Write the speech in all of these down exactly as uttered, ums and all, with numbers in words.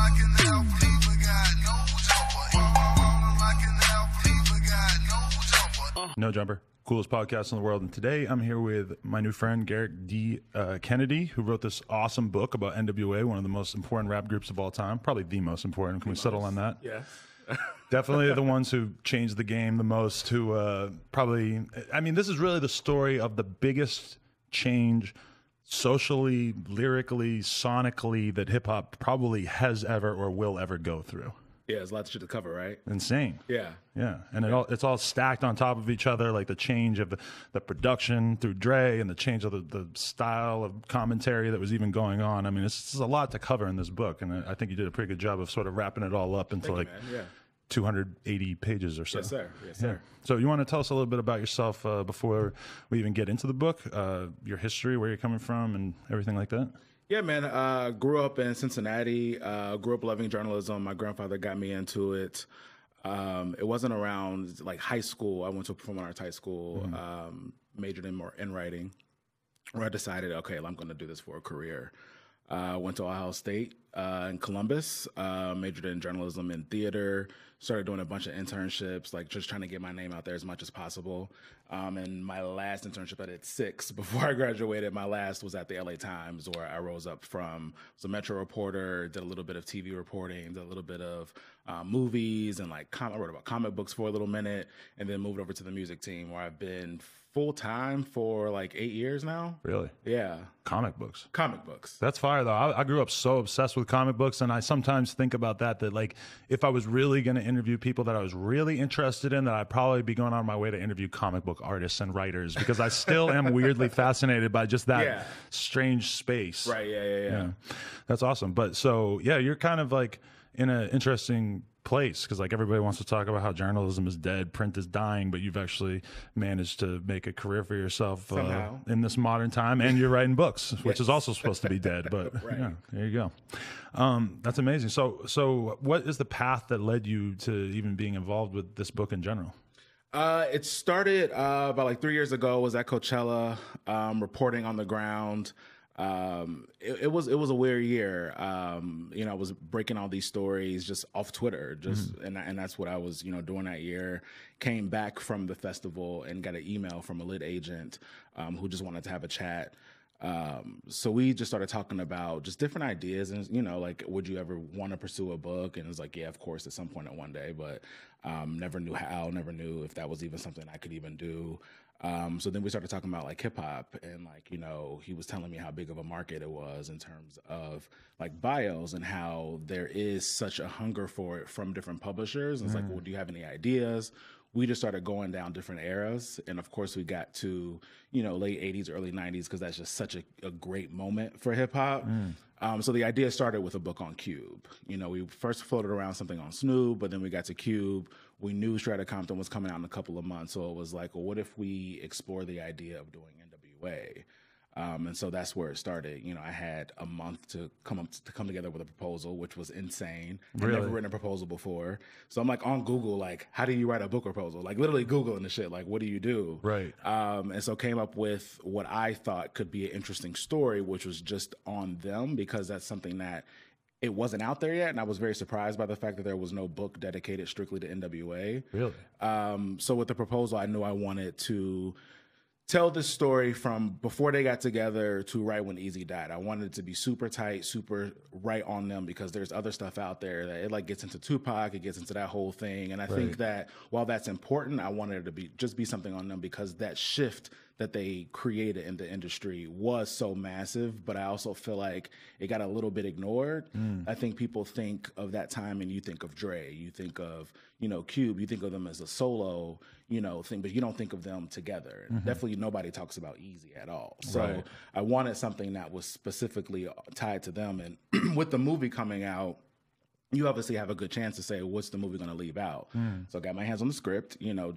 No Jumper, coolest podcast in the world. And today I'm here with my new friend, Garrick D. Uh, Kennedy, who wrote this awesome book about N W A, one of the most important rap groups of all time. Probably the most important. Can we settle on that? Yeah. Definitely the ones who changed the game the most, who uh, probably, I mean, this is really the story of the biggest change socially, lyrically, sonically that hip hop probably has ever or will ever go through. Yeah, there's lots of shit to cover, right? Insane. Yeah. Yeah, and it all, it's all stacked on top of each other, like the change of the, the production through Dre and the change of the, the style of commentary that was even going on. I mean, it's, it's a lot to cover in this book, and I think you did a pretty good job of sort of wrapping it all up into Thank like you, man. Yeah. two hundred eighty pages or so. Yes, sir. Yes, Yeah. sir. So you want to tell us a little bit about yourself uh, before we even get into the book, uh, your history, where you're coming from, and everything like that? Yeah, man. Uh, grew up in Cincinnati. Uh, grew up loving journalism. My grandfather got me into it. Um, it wasn't around like high school. I went to a performing arts high school, mm-hmm. um, majored in more in writing, where I decided, okay, well, I'm going to do this for a career. Uh, went to Ohio State uh, in Columbus, uh, majored in journalism and theater, started doing a bunch of internships, like just trying to get my name out there as much as possible. Um, and my last internship, I did six before I graduated. My last was at the L A Times, where I rose up from, was a Metro reporter, did a little bit of T V reporting, did a little bit of uh, movies, and like com- I wrote about comic books for a little minute, and then moved over to the music team, where I've been full time for like eight years now. Really? Yeah. Comic books. Comic books. That's fire, though. I, I grew up so obsessed with comic books, and I sometimes think about that, that like if I was really going to interview people that I was really interested in, that I'd probably be going on my way to interview comic book artists and writers, because I still am weirdly fascinated by just that Yeah. strange space. Right, yeah, yeah, yeah, yeah. That's awesome. But so, yeah, you're kind of like in an interesting place, because like everybody wants to talk about how journalism is dead, print is dying, but you've actually managed to make a career for yourself uh, in this modern time, and you're writing books, which Yes. is also supposed to be dead, but Right. yeah, there you go. Um, that's amazing. So, so what is the path that led you to even being involved with this book in general? Uh, it started uh, about like three years ago. Was at Coachella, um, reporting on the ground. Um, it, it was it was a weird year. Um, you know, I was breaking all these stories just off Twitter, just mm-hmm. and and that's what I was you know doing that year. Came back from the festival and got an email from a lit agent um, who just wanted to have a chat. Um, so we just started talking about just different ideas, and you know, like, would you ever want to pursue a book? And it was like, yeah, of course, at some point at one day, but um, never knew how, never knew if that was even something I could even do. Um, so then we started talking about like hip hop, and like, you know, he was telling me how big of a market it was in terms of like bios, and how there is such a hunger for it from different publishers. And it's mm. like, well, do you have any ideas? We just started going down different eras. And of course we got to, you know, late eighties, early nineties, because that's just such a, a great moment for hip hop. Mm. Um, so the idea started with a book on Cube. You know, we first floated around something on Snoop, but then we got to Cube. We knew Straight Outta Compton was coming out in a couple of months. So it was like, well, what if we explore the idea of doing N W A? Um, and so that's where it started. You know, I had a month to come up to come together with a proposal, which was insane. Really? I've never written a proposal before. So I'm like on Google, like, how do you write a book proposal? Like literally Googling the shit. Like, what do you do? Right. Um, and so came up with what I thought could be an interesting story, which was just on them, because that's something that it wasn't out there yet. And I was very surprised by the fact that there was no book dedicated strictly to N W A. Really? Um, so with the proposal, I knew I wanted to tell this story from before they got together to right when Easy died. I wanted it to be super tight, super right on them, because there's other stuff out there that it like gets into Tupac, it gets into that whole thing. And I right. think that while that's important, I wanted it to be just be something on them, because that shift that they created in the industry was so massive, but I also feel like it got a little bit ignored. Mm. I think people think of that time and you think of Dre, you think of, you know, Cube, you think of them as a solo, you know, thing, but you don't think of them together. Mm-hmm. Definitely nobody talks about Easy at all. So right. I wanted something that was specifically tied to them. And with the movie coming out, you obviously have a good chance to say, what's the movie going to leave out? Mm. So I got my hands on the script, you know, just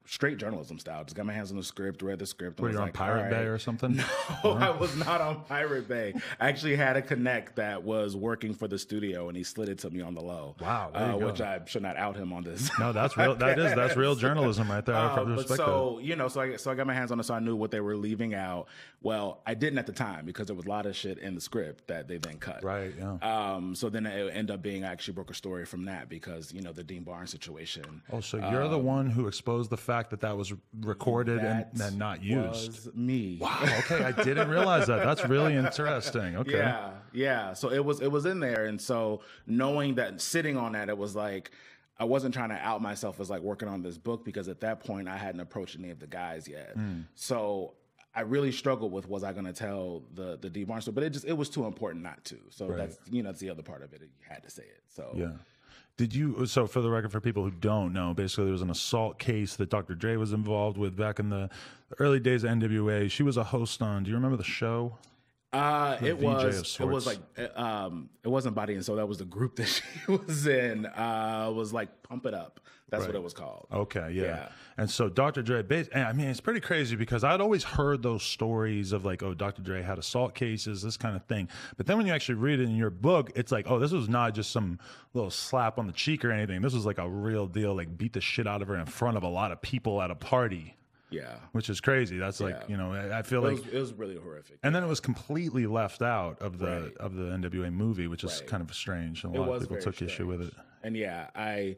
straight journalism style. Just got my hands on the script, read the script. Were you on like, Pirate right. Bay or something? No, no, I was not on Pirate Bay. I actually had a connect that was working for the studio, and he slid it to me on the low. Wow, uh, which I should not out him on this. No, that's real. That is that's real journalism right there. I Uh, but respect so that. you know, so I so I got my hands on it, so I knew what they were leaving out. Well, I didn't at the time because there was a lot of shit in the script that they then cut. Right. Yeah. Um. So then it ended up being I actually broke a story from that because you know the Dean Barnes situation. Oh, so you're um, the one who exposed the fact that that was recorded and, and not used. Was me. Wow. Okay, I didn't realize that. That's really interesting. Okay. Yeah. Yeah. So it was it was in there, and so knowing that, sitting on that, it was like I wasn't trying to out myself as like working on this book because at that point I hadn't approached any of the guys yet. Mm. So I really struggled with was I going to tell the the Dean Barnes story, but it just it was too important not to. So right. that's you know that's the other part of it. You had to say it. So yeah. Did you, so for the record, for people who don't know, basically there was an assault case that Doctor Dre was involved with back in the early days of N W A. She was a host on, do you remember the show? Uh, it was, it was like, um, it wasn't Body and Soul. That was the group that she was in. Uh, it was like Pump It Up. That's right. what it was called. Okay, yeah. yeah. And so Doctor Dre, I mean, it's pretty crazy because I'd always heard those stories of like, oh, Doctor Dre had assault cases, this kind of thing. But then when you actually read it in your book, it's like, oh, this was not just some little slap on the cheek or anything. This was like a real deal, like beat the shit out of her in front of a lot of people at a party. Yeah. Which is crazy. That's like, yeah. you know, I feel it like was, it was really horrific. And then it was completely left out of the right. of the N W A movie, which is right. kind of strange. A lot it was of people took strange. issue with it. And yeah, I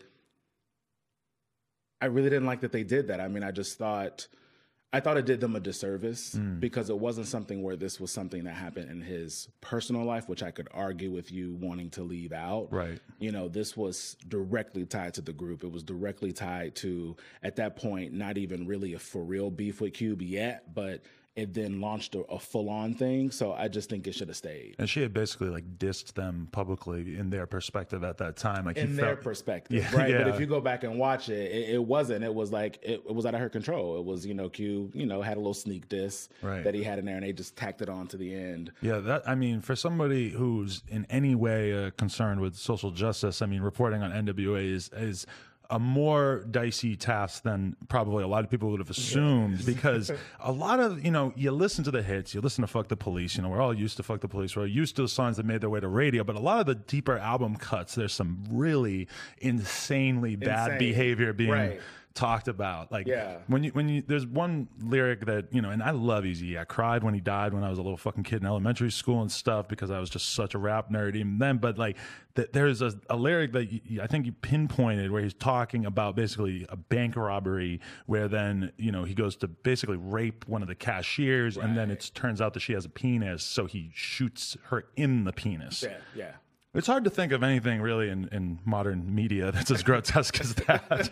I really didn't like that they did that. I mean, I just thought I thought it did them a disservice mm. because it wasn't something where this was something that happened in his personal life, which I could argue with you wanting to leave out. Right. You know, this was directly tied to the group. It was directly tied to, at that point, not even really a for real beef with Cube yet, but it then launched a, a full-on thing. So I just think it should have stayed. And she had basically like dissed them publicly in their perspective at that time. Like in their felt, perspective, yeah, right? Yeah. But if you go back and watch it, it, it wasn't. It was like, it, it was out of her control. It was, you know, Q, you know, had a little sneak diss right. that he had in there and they just tacked it on to the end. Yeah, that, I mean, for somebody who's in any way uh, concerned with social justice, I mean, reporting on N W A is, is a more dicey task than probably a lot of people would have assumed, yes. because a lot of, you know, you listen to the hits, you listen to Fuck the Police, you know, we're all used to Fuck the Police, we're used to the songs that made their way to radio, but a lot of the deeper album cuts, there's some really insanely bad Insane. behavior being right. talked about. Like yeah. when you, when you, there's one lyric that, you know, and I love Eazy. I cried when he died when I was a little fucking kid in elementary school and stuff because I was just such a rap nerd even then. But like th- there's a, a lyric that you, I think you pinpointed where he's talking about basically a bank robbery where then, you know, he goes to basically rape one of the cashiers right. and then it turns out that she has a penis. So he shoots her in the penis. Yeah. Yeah. It's hard to think of anything really in, in modern media that's as grotesque as that.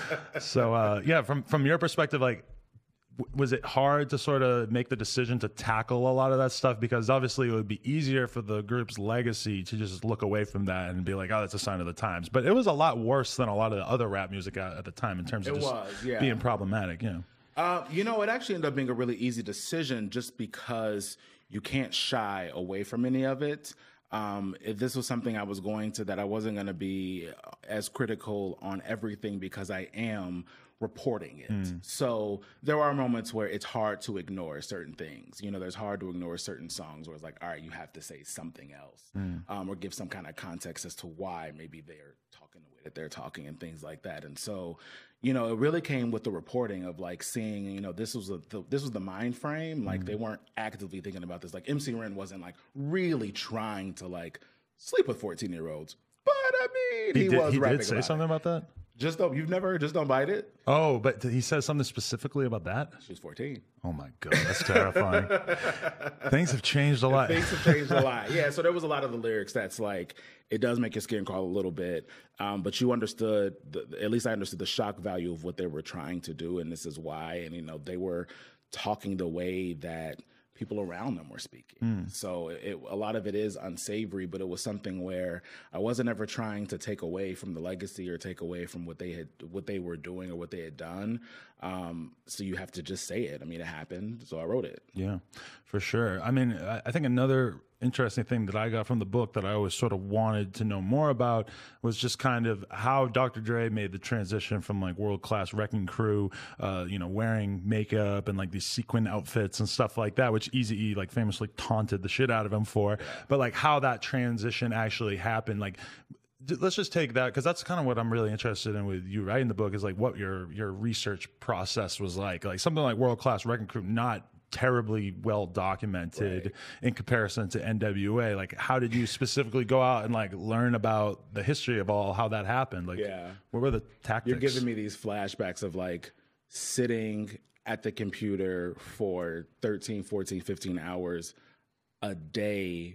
So, uh, yeah, from, from your perspective, like, w- was it hard to sort of make the decision to tackle a lot of that stuff? Because obviously it would be easier for the group's legacy to just look away from that and be like, oh, that's a sign of the times. But it was a lot worse than a lot of the other rap music at, at the time in terms of it just was, yeah. being problematic, you know? Uh, you know, it actually ended up being a really easy decision just because you can't shy away from any of it. Um, if this was something I was going to, that I wasn't going to be as critical on everything because I am reporting it. Mm. So there are moments where it's hard to ignore certain things. You know, there's hard to ignore certain songs where it's like, all right, you have to say something else mm. um, or give some kind of context as to why maybe they're talking the way that they're talking and things like that. And so, you know, it really came with the reporting of like seeing, you know, this was a, the, this was the mind frame. Like mm. they weren't actively thinking about this. Like M C Ren wasn't like really trying to like sleep with fourteen year olds. But I mean, he, he did, was he rapping did say about something it. about that? Just don't, you've never, just don't bite it? Oh, but he says something specifically about that? She was fourteen. Oh my God, that's terrifying. Things have changed a lot. Things have changed a lot. Yeah, so there was a lot of the lyrics that's like, it does make your skin crawl a little bit, um, but you understood, the, at least I understood the shock value of what they were trying to do, and this is why. And, you know, they were talking the way that people around them were speaking. Mm. So it, a lot of it is unsavory, but it was something where I wasn't ever trying to take away from the legacy or take away from what they had, what they were doing or what they had done. Um, so you have to just say it. I mean, it happened, so I wrote it. Yeah, for sure. I mean, I, I think another interesting thing that I got from the book that I always sort of wanted to know more about was just kind of how Doctor Dre made the transition from like World Class Wrecking Crew, uh, you know, wearing makeup and like these sequin outfits and stuff like that, which Eazy-E like famously taunted the shit out of him for. But like how that transition actually happened, like let's just take that, because that's kind of what I'm really interested in with you writing the book, is like what your your research process was like. Like something like World Class Wrecking Crew, not terribly well documented right. in comparison to N W A. Like how did you specifically go out and like learn about the history of all how that happened? Like yeah. what were the tactics? You're giving me these flashbacks of like sitting at the computer for thirteen, fourteen, fifteen hours a day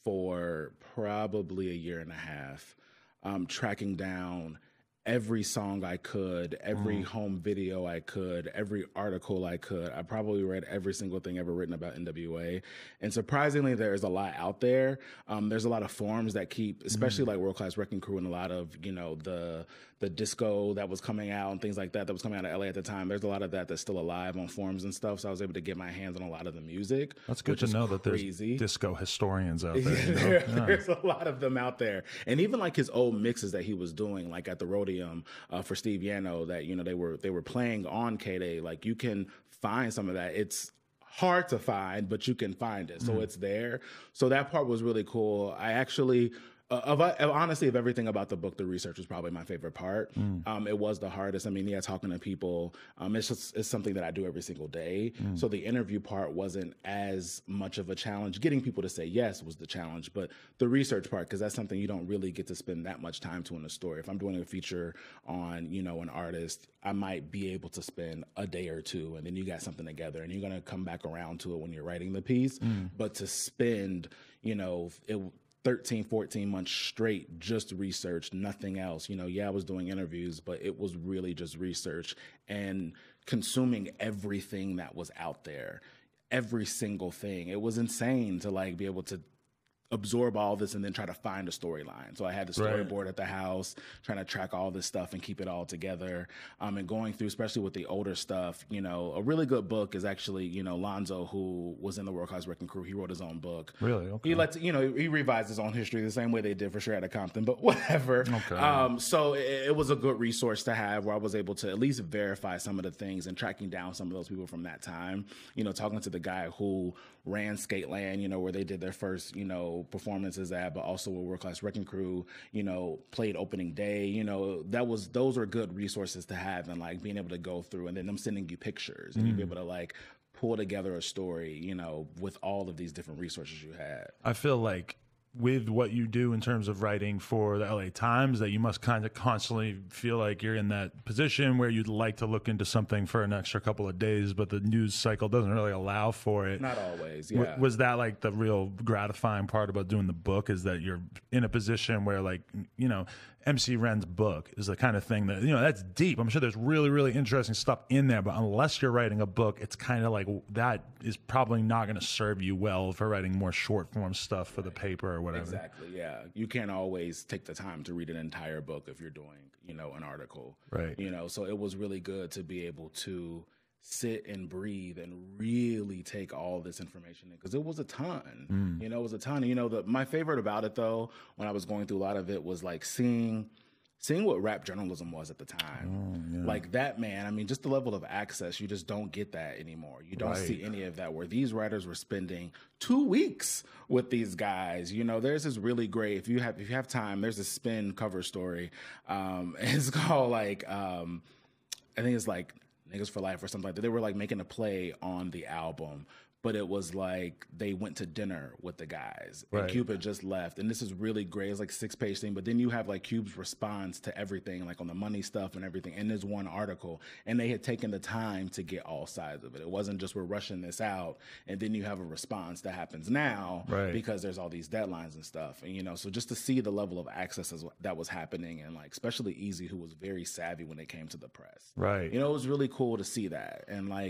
for probably a year and a half, um, tracking down every song I could, every mm. home video I could, every article I could. I probably read every single thing ever written about N W A. And surprisingly, there's a lot out there. Um, there's a lot of forums that keep, especially mm. like World Class Wrecking Crew and a lot of, you know, the the disco that was coming out and things like that that was coming out of L A at the time. There's a lot of that that's still alive on forums and stuff. So I was able to get my hands on a lot of the music. That's good to know crazy. that there's disco historians out there. Yeah, you know? there yeah. There's a lot of them out there. And even like his old mixes that he was doing, like at the Rhodium uh, for Steve Yano, that, you know, they were they were playing on K-Day. Like you can find some of that. It's hard to find, but you can find it. So mm. it's there. So that part was really cool. I actually... Uh, of, of honestly, of everything about the book, the research was probably my favorite part. Mm. Um, it was the hardest. I mean, yeah, talking to people, um, it's just it's something that I do every single day. Mm. So the interview part wasn't as much of a challenge. Getting people to say yes was the challenge, but the research part, because that's something you don't really get to spend that much time to in a story. If I'm doing a feature on, you know, an artist, I might be able to spend a day or two, and then you got something together, and you're gonna come back around to it when you're writing the piece. Mm. But to spend, you know, it. thirteen, fourteen months straight, just research, nothing else. You know, yeah, I was doing interviews, but it was really just research and consuming everything that was out there, every single thing. It was insane to like be able to absorb all this and then try to find a storyline. So I had the storyboard right. at the house, trying to track all this stuff and keep it all together. Um, and going through, especially with the older stuff, you know, a really good book is actually, you know, Lonzo, who was in the World Class Wrecking Crew. He wrote his own book. Really? Okay. He lets, you know, he revised his own history the same way they did for Straight Compton, but whatever. Okay. Um, so it, it was a good resource to have where I was able to at least verify some of the things and tracking down some of those people from that time. You know, talking to the guy who ran Skateland, you know, where they did their first, you know, performances at, but also with World Class Wrecking Crew, you know, played opening day, you know, that was, those were good resources to have, and like being able to go through and then them sending you pictures and mm. you be able to like pull together a story, you know, with all of these different resources you had. I feel like with what you do in terms of writing for the L A Times, that you must kind of constantly feel like you're in that position where you'd like to look into something for an extra couple of days, but the news cycle doesn't really allow for it. Not always, yeah. W- was that like the real gratifying part about doing the book, is that you're in a position where, like, you know, M C Ren's book is the kind of thing that, you know, that's deep. I'm sure there's really, really interesting stuff in there, but unless you're writing a book, it's kind of like that is probably not going to serve you well for writing more short form stuff for right. the paper or whatever. Exactly, yeah. You can't always take the time to read an entire book if you're doing, you know, an article. Right. You know, so it was really good to be able to sit and breathe and really take all this information in, because it was a ton. Mm. You know, it was a ton. And, you know, the, my favorite about it, though, when I was going through a lot of it, was like seeing seeing what rap journalism was at the time. Oh, yeah. Like that, man, I mean, just the level of access, you just don't get that anymore. You don't right. see any of that, where these writers were spending two weeks with these guys. You know, there's this really great, if you have if you have time, there's a Spin cover story. Um, it's called like, um, I think it's like Niggas for Life or something like that. They were like making a play on the album, but it was like they went to dinner with the guys, and right. Cube had just left. And this is really great. It's like a six-page thing, but then you have like Cube's response to everything, like on the money stuff and everything, in this one article. And they had taken the time to get all sides of it. It wasn't just, we're rushing this out, and then you have a response that happens now right. because there's all these deadlines and stuff. And, you know, so just to see the level of access as, that was happening, and like especially Eazy, who was very savvy when it came to the press. Right. You know, it was really cool to see that. And like,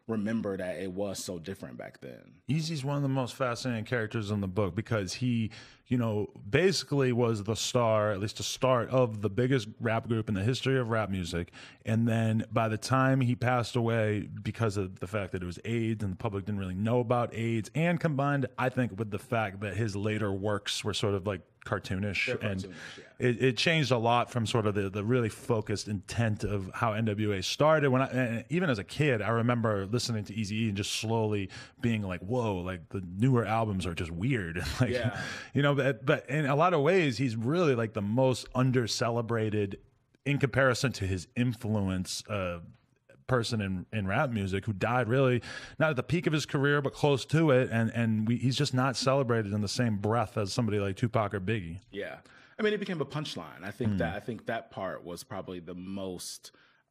remember that it was so different back then. Eazy's one of the most fascinating characters in the book because he, you know, basically was the star, at least the start of the biggest rap group in the history of rap music. And then by the time he passed away, because of the fact that it was AIDS and the public didn't really know about AIDS, and combined, I think, with the fact that his later works were sort of like cartoonish, They're and cartoonish, yeah. it, it changed a lot from sort of the, the really focused intent of how N W A started. When I, and even as a kid, I remember listening to Eazy-E and just slowly being like, whoa, like the newer albums are just weird. like, Yeah. you know, but, but in a lot of ways, he's really like the most under celebrated in comparison to his influence, uh, person in, in rap music, who died really not at the peak of his career, but close to it. And, and we, he's just not celebrated in the same breath as somebody like Tupac or Biggie. Yeah. I mean, it became a punchline. I think mm. that, I think that part was probably the most,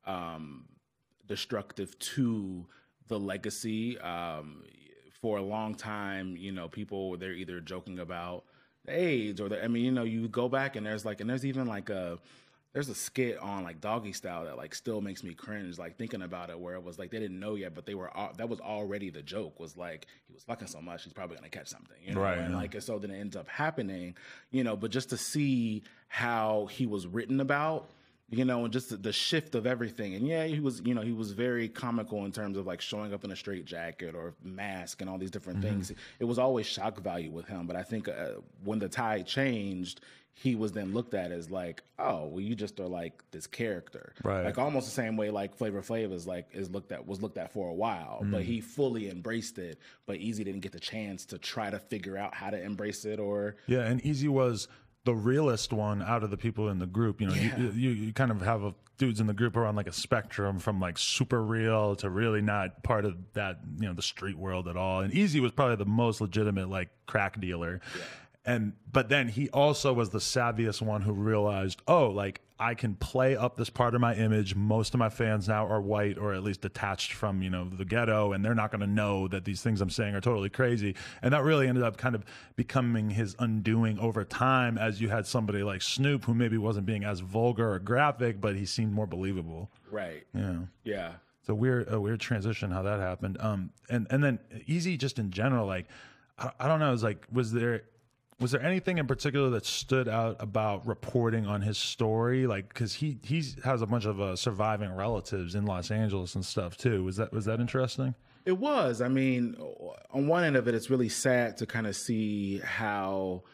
um, destructive to the legacy. Um, for a long time, you know, people, they're either joking about AIDS or the, I mean, you know, you go back and there's like, and there's even like a, there's a skit on like Doggy Style that like still makes me cringe, like thinking about it, where it was like they didn't know yet, but they were that was already the joke, was like he was fucking so much he's probably gonna catch something, you know, right? And yeah. like and so then it ends up happening, you know. But just to see how he was written about, you know, and just the, the shift of everything, and yeah, he was, you know, he was very comical in terms of like showing up in a straight jacket or mask and all these different mm-hmm. things. It was always shock value with him, but I think uh, when the tide changed, he was then looked at as like, oh, well, you just are like this character, right? Like almost the same way like Flavor Flav is like is looked at was looked at for a while, mm. but he fully embraced it. But Eazy didn't get the chance to try to figure out how to embrace it, or yeah. And Eazy was the realest one out of the people in the group. You know, yeah. you, you you kind of have a, dudes in the group are on like a spectrum from like super real to really not part of that, you know, the street world at all. And Eazy was probably the most legitimate like crack dealer. Yeah. And but then he also was the savviest one who realized, oh, like I can play up this part of my image. Most of my fans now are white or at least detached from, you know, the ghetto, and they're not going to know that these things I'm saying are totally crazy. And that really ended up kind of becoming his undoing over time, as you had somebody like Snoop, who maybe wasn't being as vulgar or graphic, but he seemed more believable. Right. Yeah. Yeah. It's a weird, a weird transition how that happened. Um, and and then Eazy just in general, like I, I don't know, it was like, was there. Was there anything in particular that stood out about reporting on his story? Like, because he he has a bunch of uh, surviving relatives in Los Angeles and stuff too. Was that was that interesting? It was. I mean, on one end of it, it's really sad to kind of see how,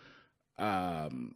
um,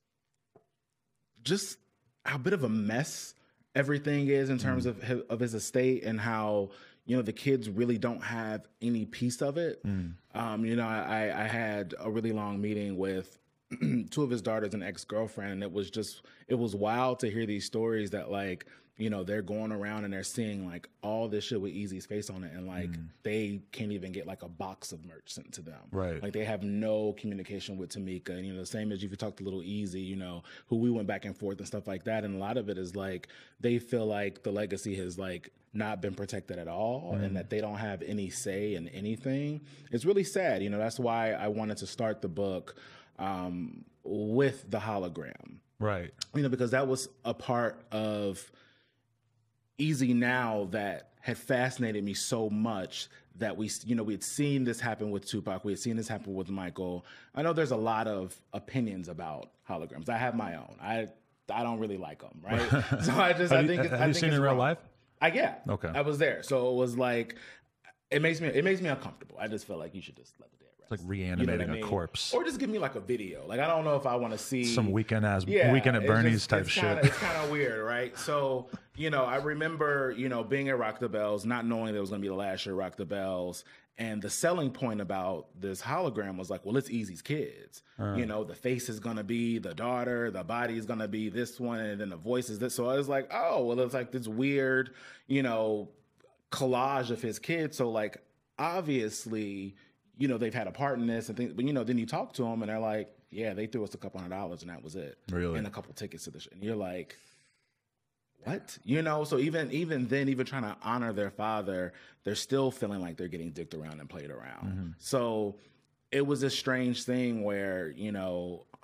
just how bit of a mess everything is in terms mm. of his, of his estate, and how, you know, the kids really don't have any piece of it. Mm. Um, you know, I, I had a really long meeting with two of his daughters and ex-girlfriend, and it was just, it was wild to hear these stories that, like, you know, they're going around and they're seeing like all this shit with Eazy's face on it, and like mm. they can't even get like a box of merch sent to them. Right. Like they have no communication with Tamika. And, you know, the same as if you talk to Little Eazy, you know, who we went back and forth and stuff like that. And a lot of it is like they feel like the legacy has like not been protected at all, mm. and that they don't have any say in anything. It's really sad. You know, that's why I wanted to start the book um, with the hologram. Right. You know, because that was a part of Eazy Now that had fascinated me so much that we, you know, we had seen this happen with Tupac. We had seen this happen with Michael. I know there's a lot of opinions about holograms. I have my own. I I don't really like them, right? So I just, have I think, you, it's, have I you think seen it's it in real wrong. life? I yeah. Okay. I was there, so it was like, it makes me, it makes me uncomfortable. I just feel like you should just let the dead rest. It's like reanimating you know I mean? a corpse, or just give me like a video. Like I don't know if I want to see some weekend as yeah, Weekend at Bernie's just, type it's shit. Kinda, it's kind of weird, right? So you know, I remember you know being at Rock the Bells, not knowing that it was going to be the last year Rock the Bells. And the selling point about this hologram was like, well, it's Eazy's kids. Uh. You know, the face is going to be the daughter, the body is going to be this one, and then the voice is this. So I was like, oh, well, it's like this weird, you know, collage of his kids. So like, obviously, you know, they've had a part in this and things. But, you know, then you talk to them and they're like, yeah, they threw us a couple hundred dollars and that was it. Really? And a couple tickets to the show. And you're like, what? You know, so even even then, even trying to honor their father, they're still feeling like they're getting dicked around and played around. Mm-hmm. So it was a strange thing where, you know,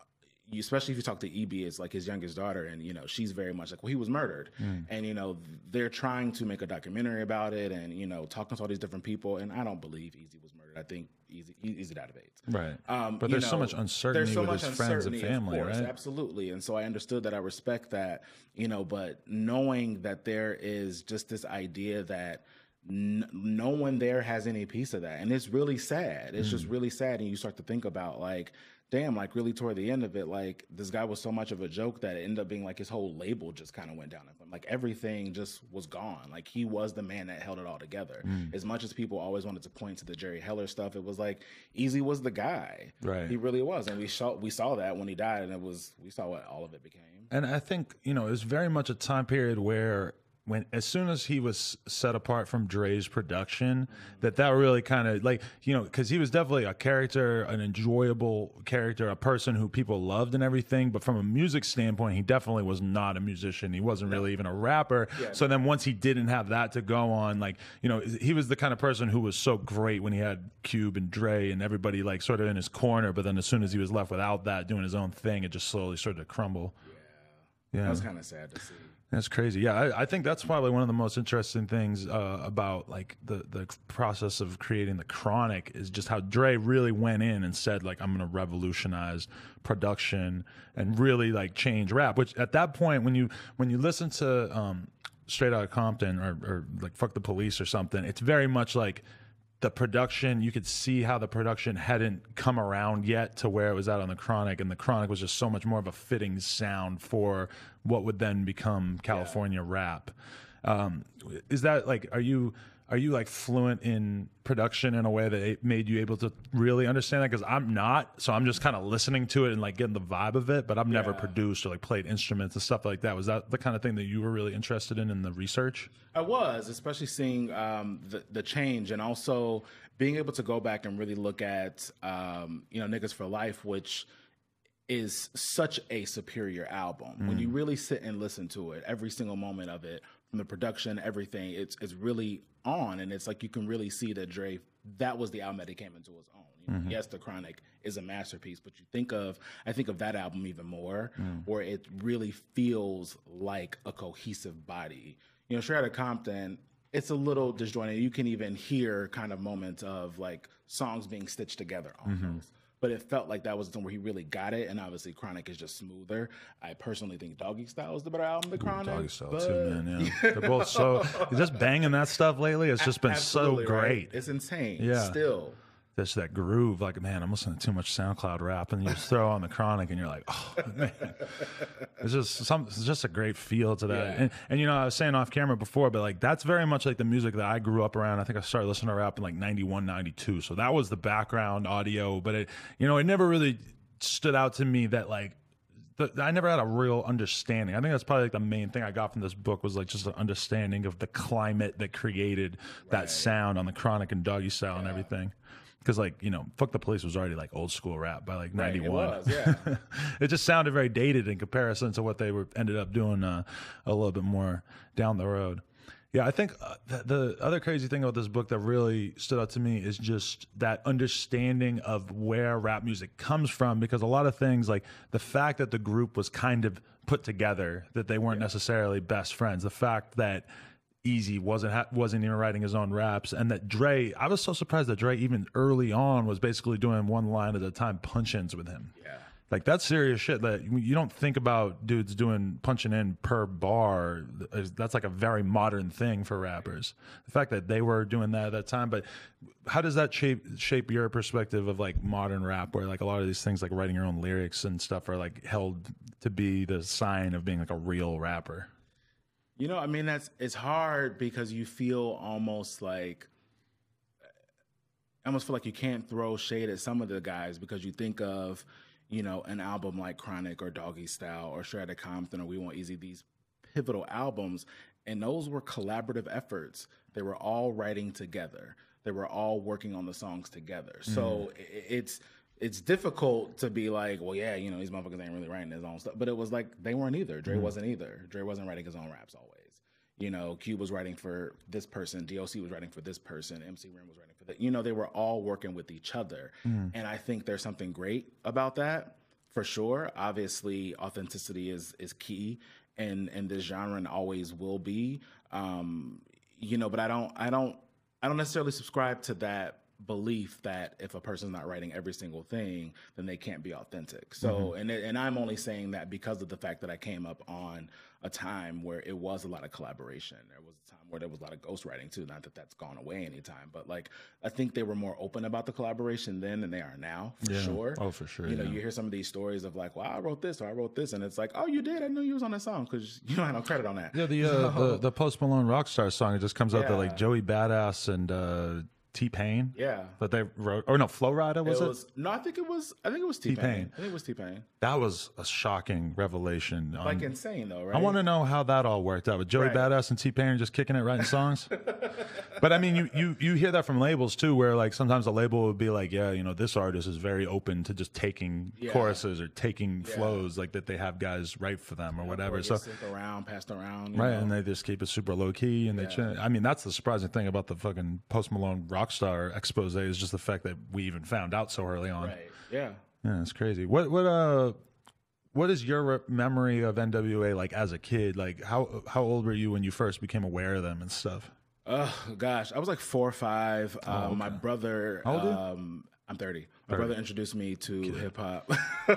you, especially if you talk to E B, it's like his youngest daughter, and you know she's very much like, well, he was murdered, mm. and you know they're trying to make a documentary about it, and you know talking to all these different people, and I don't believe Eazy was murdered. I think Eazy Eazy died of AIDS, right? Um, but there's know, so much uncertainty so with much his friends and family, course, right? Absolutely, and so I understood that. I respect that, you know, but knowing that there is just this idea that n- no one there has any piece of that, and it's really sad. It's mm. just really sad, and you start to think about like. Damn, like really toward the end of it, like this guy was so much of a joke that it ended up being like his whole label just kind of went down. Like everything just was gone. Like he was the man that held it all together. Mm. As much as people always wanted to point to the Jerry Heller stuff, it was like Eazy was the guy. Right. He really was. And we saw we saw that when he died, and it was we saw what all of it became. And I think, you know, it was very much a time period where when as soon as he was set apart from Dre's production, mm-hmm. that that really kind of like, you know, because he was definitely a character, an enjoyable character, a person who people loved and everything. But from a music standpoint, he definitely was not a musician. He wasn't no. really even a rapper. Yeah. So then once he didn't have that to go on, like, you know, he was the kind of person who was so great when he had Cube and Dre and everybody like sort of in his corner. But then as soon as he was left without that, doing his own thing, it just slowly started to crumble. Yeah, yeah. That was kind of sad to see. That's crazy. Yeah, I, I think that's probably one of the most interesting things uh, about like the, the process of creating The Chronic is just how Dre really went in and said like, I'm going to revolutionize production and really like change rap. Which at that point, when you when you listen to um, Straight Outta Compton or, or like Fuck the Police or something, it's very much like the production, you could see how the production hadn't come around yet to where it was at on The Chronic, and The Chronic was just so much more of a fitting sound for what would then become California yeah. rap. Um, is that like, are you are you like fluent in production in a way that it made you able to really understand that? Because I'm not, so I'm just kind of listening to it and like getting the vibe of it, but I've never yeah. produced or like played instruments and stuff like that. Was that the kind of thing that you were really interested in in the research? I was, especially seeing um, the, the change, and also being able to go back and really look at, um, you know, Niggas for Life, which is such a superior album. Mm. When you really sit and listen to it, every single moment of it, from the production, everything, it's it's really on, and it's like you can really see that Dre, that was the album that he came into his own. You know, mm-hmm. Yes, The Chronic is a masterpiece, but you think of, I think of that album even more, mm. where it really feels like a cohesive body. You know, Straight Outta Compton, it's a little disjointed. You can even hear kind of moments of like songs being stitched together almost. Mm-hmm. But it felt like that was the one where he really got it, and obviously Chronic is just smoother. I personally think Doggy Style is the better album than Chronic. Doggy Style but... too, man. Yeah, they're both so. Just banging that stuff lately. It's just been Absolutely, so great. Right? It's insane. Yeah, still. Just that groove, like, man, I'm listening to too much SoundCloud rap, and you just throw on The Chronic, and you're like, oh man, it's just some, it's just a great feel to that. Yeah. And, and you know, I was saying off camera before, but like that's very much like the music that I grew up around. I think I started listening to rap in like ninety-one, ninety-two, so that was the background audio. But it, you know, it never really stood out to me that like. The, I never had a real understanding. I think that's probably like the main thing I got from this book was like just an understanding of the climate that created that right. sound on The Chronic and Doggy Style yeah. and everything. Because, like, you know, Fuck the Police was already, like, old school rap by, like, ninety-one. Right, it was, yeah. It just sounded very dated in comparison to what they were ended up doing uh, a little bit more down the road. Yeah, I think uh, the, the other crazy thing about this book that really stood out to me is just that understanding of where rap music comes from, because a lot of things, like the fact that the group was kind of put together, that they weren't yeah. necessarily best friends, the fact that Eazy wasn't ha- wasn't even writing his own raps, and that Dre, I was so surprised that Dre even early on was basically doing one line at a time punch-ins with him. Yeah. Like that's serious shit that you don't think about dudes doing punching in per bar. That's like a very modern thing for rappers. The fact that they were doing that at that time, but how does that shape shape your perspective of like modern rap, where like a lot of these things like writing your own lyrics and stuff are like held to be the sign of being like a real rapper? You know, I mean, that's it's hard because you feel almost like I almost feel like you can't throw shade at some of the guys because you think of, you know, an album like Chronic or Doggy Style or Straight Outta Compton or We Want Eazy, these pivotal albums, and those were collaborative efforts. They were all writing together. They were all working on the songs together. Mm. So it's it's difficult to be like, well, yeah, you know, these motherfuckers ain't really writing his own stuff. But it was like they weren't either. Dre mm. wasn't either. Dre wasn't writing his own raps always. You know, Cube was writing for this person. D O C was writing for this person. M C Ren was writing for that. You know, they were all working with each other. Mm. And I think there's something great about that for sure. Obviously, authenticity is is key in in this genre and always will be. Um, you know, but I don't I don't I don't necessarily subscribe to that belief that if a person's not writing every single thing, then they can't be authentic. So, mm-hmm. and it, and I'm only saying that because of the fact that I came up on a time where it was a lot of collaboration. There was a time where there was a lot of ghostwriting too. Not that that's gone away anytime, but like I think they were more open about the collaboration then than they are now, for yeah. sure. Oh, for sure. You know, yeah. you hear some of these stories of like, well, I wrote this or I wrote this, and it's like, oh, you did? I knew you was on that song because you don't have no credit on that. Yeah, the uh, so, the, the Post Malone Rockstar song, it just comes out yeah. that like Joey Badass and uh, T-Pain. Yeah. That they wrote, or no, Flo Rida, was it? it? Was, no, I think it was, I think it was T-Pain. T-Pain. I think it was T-Pain. That was a shocking revelation. Like um, insane though, right? I want to know how that all worked out with Joey right. Badass and T-Pain just kicking it, writing songs. But I mean, you, you, you hear that from labels too, where like sometimes a label would be like, yeah, you know, this artist is very open to just taking yeah. choruses or taking yeah. flows, like that they have guys write for them or yeah, whatever. Or so around, passed around. Right. know? And they just keep it super low key. And yeah. they, ch- I mean, that's the surprising thing about the fucking Post Malone Rockstar expose is just the fact that we even found out so early on. Right. Yeah. Yeah, it's crazy. What what uh what is your re- memory of N W A like as a kid? Like how how old were you when you first became aware of them and stuff? Oh gosh, I was like four or five. Oh, um, okay. My brother, how old um, I'm thirty. My thirty. brother introduced me to hip hop.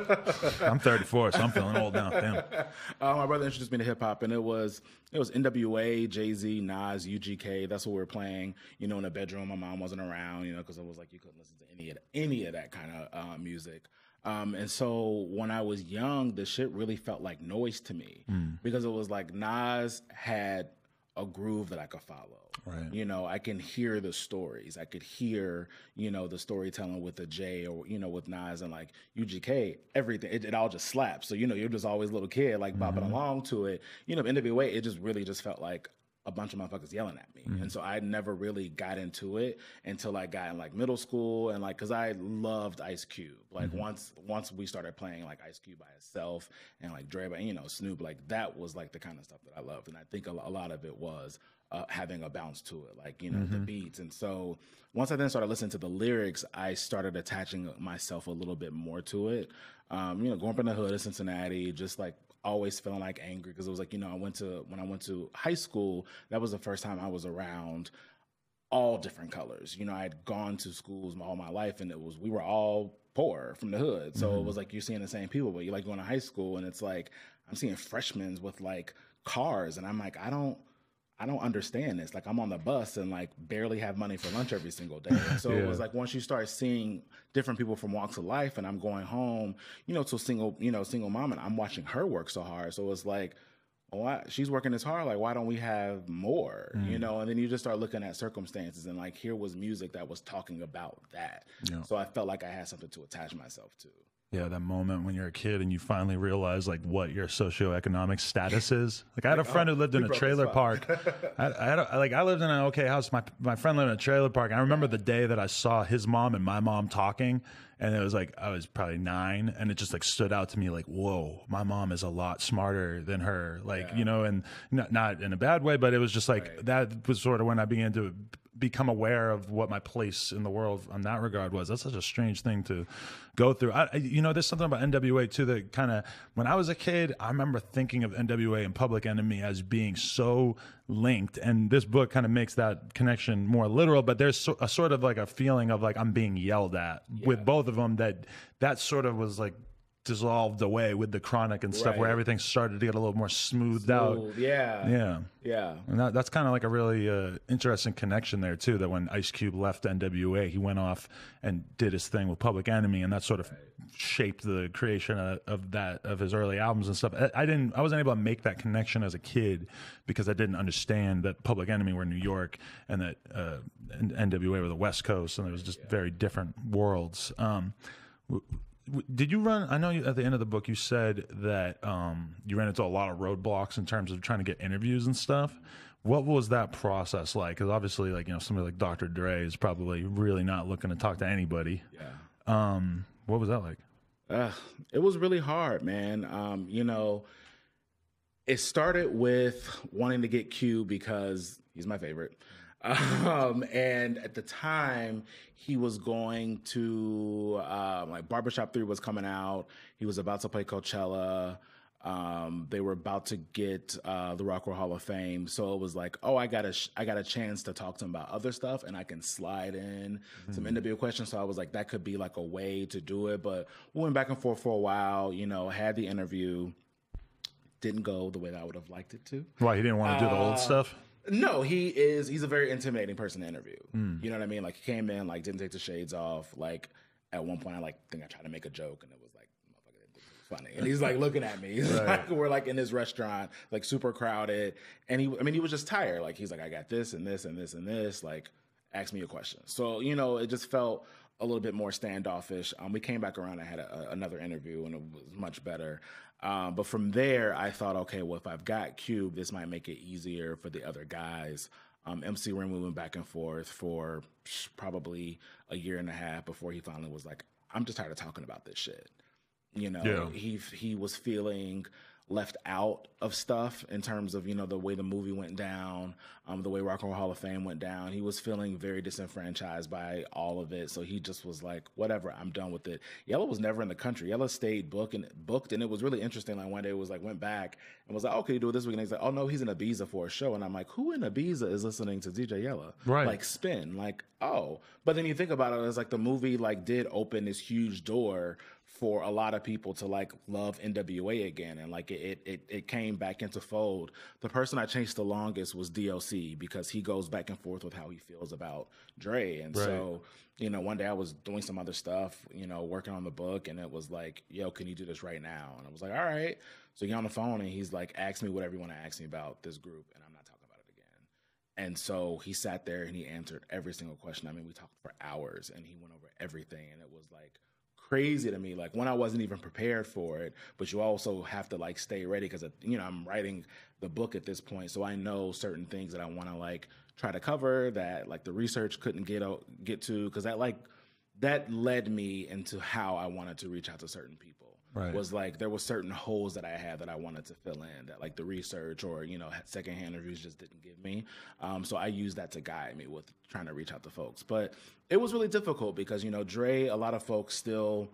I'm thirty-four, so I'm feeling old now. Damn. Uh, my brother introduced me to hip hop, and it was it was N W A, Jay-Z, Nas, U G K. That's what we were playing. You know, in the bedroom. My mom wasn't around. You know, because I was like, you couldn't listen to any of any of that kind of uh, music. Um, and so when I was young, the shit really felt like noise to me mm. because it was like Nas had a groove that I could follow. Right. You know, I can hear the stories. I could hear, you know, the storytelling with the J or, you know, with Nas and like U G K, everything. It, it all just slaps. So, you know, you're just always a little kid, like bopping mm-hmm. along to it. You know, N W A, it just really just felt like a bunch of motherfuckers yelling at me. Mm-hmm. And so I never really got into it until I got in like middle school. And like, cause I loved Ice Cube. Like mm-hmm. once, once we started playing like Ice Cube by itself and like Dre, and you know, Snoop, like that was like the kind of stuff that I loved. And I think a, a lot of it was uh, having a bounce to it, like, you know, mm-hmm. the beats. And so once I then started listening to the lyrics, I started attaching myself a little bit more to it. Um, you know, growing up in the hood of Cincinnati, just like, always feeling like angry because it was like, you know, I went to, when I went to high school, that was the first time I was around all different colors. You know, I had gone to schools all my life and it was, we were all poor from the hood. So mm-hmm. it was like, you're seeing the same people, but you're like going to high school and it's like, I'm seeing freshmen with like cars and I'm like, I don't, I don't understand this. Like I'm on the bus and like barely have money for lunch every single day. And so yeah. it was like once you start seeing different people from walks of life and I'm going home, you know, to a single, you know, single mom and I'm watching her work so hard. So it's like, why she's working this hard. Like, why don't we have more, mm. you know? And then you just start looking at circumstances and like, here was music that was talking about that. Yeah. So I felt like I had something to attach myself to. Yeah, that moment when you're a kid and you finally realize like what your socioeconomic status is. Like I had a friend who lived in a trailer park. I, I had a, like I lived in an okay house. My my friend lived in a trailer park. I remember the day that I saw his mom and my mom talking, and it was like I was probably nine, and it just like stood out to me like, whoa, my mom is a lot smarter than her. Like yeah. you know, and not not in a bad way, but it was just like right. that was sort of when I began to become aware of what my place in the world in that regard was. That's such a strange thing to go through. I, I, you know, there's something about N W A too that kind of, when I was a kid, I remember thinking of N W A and Public Enemy as being so linked. And this book kind of makes that connection more literal, but there's so, a sort of like a feeling of like I'm being yelled at yeah. with both of them, that that sort of was like dissolved away with the Chronic and stuff, right. where everything started to get a little more smoothed Smooth, out. Yeah. Yeah. Yeah. And that, that's kind of like a really uh, interesting connection there too, that when Ice Cube left N W A, he went off and did his thing with Public Enemy, and that sort of right. shaped the creation of, of that, of his early albums and stuff. I, I didn't, I wasn't able to make that connection as a kid because I didn't understand that Public Enemy were New York and that uh, N W A were the West Coast, and there was just yeah. very different worlds. Um, Did you run, I know you, at the end of the book you said that um, you ran into a lot of roadblocks in terms of trying to get interviews and stuff. What was that process like? Because obviously, like, you know, somebody like Doctor Dre is probably really not looking to talk to anybody. Yeah. Um, what was that like? Uh, it was really hard, man. Um, you know, it started with wanting to get Q because he's my favorite. Um, and at the time, he was going to um, like Barbershop three was coming out. He was about to play Coachella. Um, they were about to get uh, the Rock and Roll Hall of Fame, so it was like, oh, I got a sh- I got a chance to talk to him about other stuff, and I can slide in mm-hmm. some interview questions. So I was like, that could be like a way to do it. But we went back and forth for a while. You know, had the interview, didn't go the way that I would have liked it to. Why, he didn't want to do the uh, old stuff? No, he is. He's a very intimidating person to interview. Mm. You know what I mean? Like, he came in, like, didn't take the shades off. Like, at one point, I like think I tried to make a joke, and it was like, motherfucker, didn't think it was funny. And he's like looking at me. He's right. like, we're like in this restaurant, like super crowded, and he, I mean, he was just tired. Like, he's like, I got this and this and this and this. Like, ask me a question. So, you know, it just felt a little bit more standoffish. Um, we came back around. I had a, a, another interview, and it was much better. Um, but from there, I thought, okay, well, if I've got Cube, this might make it easier for the other guys. Um, M C Ren, we went back and forth for probably a year and a half before he finally was like, I'm just tired of talking about this shit. You know, yeah. he he was feeling left out of stuff in terms of, you know, the way the movie went down, um, the way Rock and Roll Hall of Fame went down. He was feeling very disenfranchised by all of it. So he just was like, whatever, I'm done with it. Yella was never in the country. Yella stayed booked and booked. And it was really interesting. Like one day it was like, went back and was like, okay, you do it this week. And he's like, oh no, he's in Ibiza for a show. And I'm like, who in Ibiza is listening to D J Yella? Right. Like Spin, like, oh, but then you think about it, it's like the movie like did open this huge door for a lot of people to like love N W A again. And like it, it, it came back into fold. The person I chased the longest was D L C because he goes back and forth with how he feels about Dre. And right. so, you know, one day I was doing some other stuff, you know, working on the book, and it was like, yo, can you do this right now? And I was like, all right. So he got on the phone and he's like, ask me whatever you want to ask me about this group, and I'm not talking about it again. And so he sat there and he answered every single question. I mean, we talked for hours and he went over everything, and it was like crazy to me. Like when I wasn't even prepared for it, but you also have to like stay ready because, you know, I'm writing the book at this point. So I know certain things that I want to like try to cover that like the research couldn't get out, get to. Cause that like, that led me into how I wanted to reach out to certain people. Right. Was like, there were certain holes that I had that I wanted to fill in that like the research or, you know, secondhand reviews just didn't give me. Um, so I used that to guide me with trying to reach out to folks. But it was really difficult because, you know, Dre, a lot of folks still,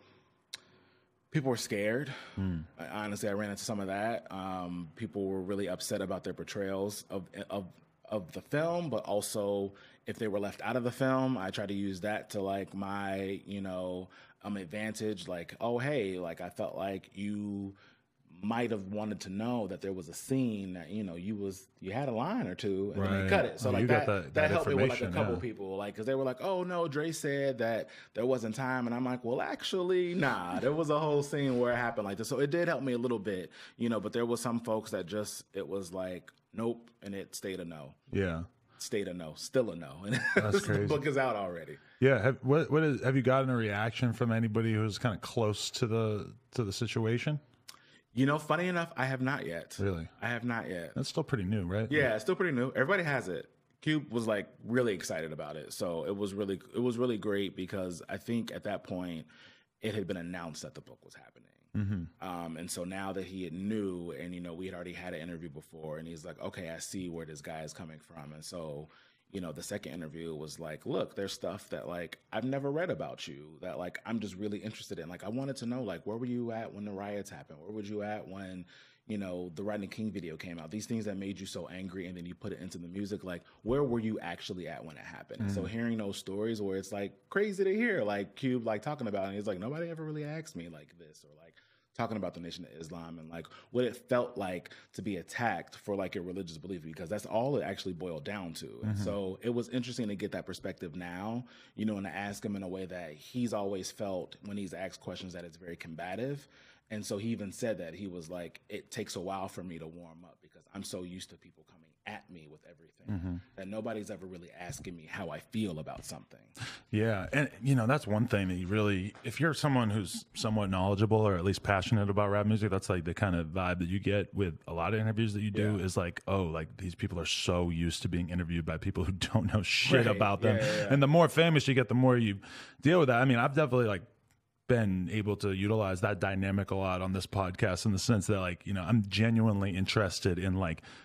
people were scared. Mm. I, honestly, I ran into some of that. Um, people were really upset about their portrayals of, of, of the film, but also if they were left out of the film, I try to use that to like my, you know, um, advantage. Like, oh, hey, like I felt like you might have wanted to know that there was a scene that, you know, you was, you had a line or two and right. then they cut it. So oh, like that, that, that, that helped me with like a couple yeah. people, like, cause they were like, oh no, Dre said that there wasn't time. And I'm like, well, actually, nah, there was a whole scene where it happened like this. So it did help me a little bit, you know, but there was some folks that just, it was like, nope. And it stayed a no. Yeah. Stayed a no, still a no. And that's crazy. The book is out already. Yeah. Have, what, what is, have you gotten a reaction from anybody who's kind of close to the, to the situation? You know, funny enough, I have not yet. Really? I have not yet. That's still pretty new, right? Yeah, it's still pretty new. Everybody has it. Cube was like really excited about it. So it was really it was really great because I think at that point it had been announced that the book was happening. Mm-hmm. Um, and so now that he had knew, and, you know, we had already had an interview before, and he's like, okay, I see where this guy is coming from. And so, you know, the second interview was like, look, there's stuff that like I've never read about you that like I'm just really interested in. Like I wanted to know, like, where were you at when the riots happened? Where were you at when, you know, the Rodney King video came out? These things that made you so angry and then you put it into the music, like where were you actually at when it happened? Mm-hmm. And so hearing those stories where it's like crazy to hear, like Cube like talking about it, and he's like, nobody ever really asked me like this, or like talking about the Nation of Islam and like what it felt like to be attacked for like your religious belief, because that's all it actually boiled down to. Mm-hmm. And so it was interesting to get that perspective now, you know, and to ask him in a way that he's always felt when he's asked questions that it's very combative. And so he even said that he was like, it takes a while for me to warm up because I'm so used to people coming at me with everything mm-hmm. that nobody's ever really asking me how I feel about something. Yeah. And, you know, that's one thing that you really, if you're someone who's somewhat knowledgeable or at least passionate about rap music, that's like the kind of vibe that you get with a lot of interviews that you do yeah. is like, oh, like these people are so used to being interviewed by people who don't know shit right. about them. Yeah, yeah, yeah. And the more famous you get, the more you deal with that. I mean, I've definitely like been able to utilize that dynamic a lot on this podcast in the sense that like, you know, I'm genuinely interested in like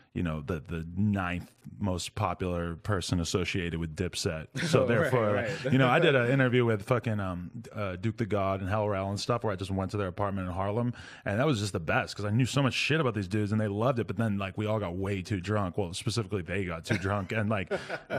you know, the the ninth most popular person associated with Dipset. So Right, therefore, right. you know, I did an interview with fucking um, uh, Duke the God and Hell Rell and stuff, where I just went to their apartment in Harlem, and that was just the best because I knew so much shit about these dudes and they loved it. But then like we all got way too drunk. Well, specifically they got too drunk, and like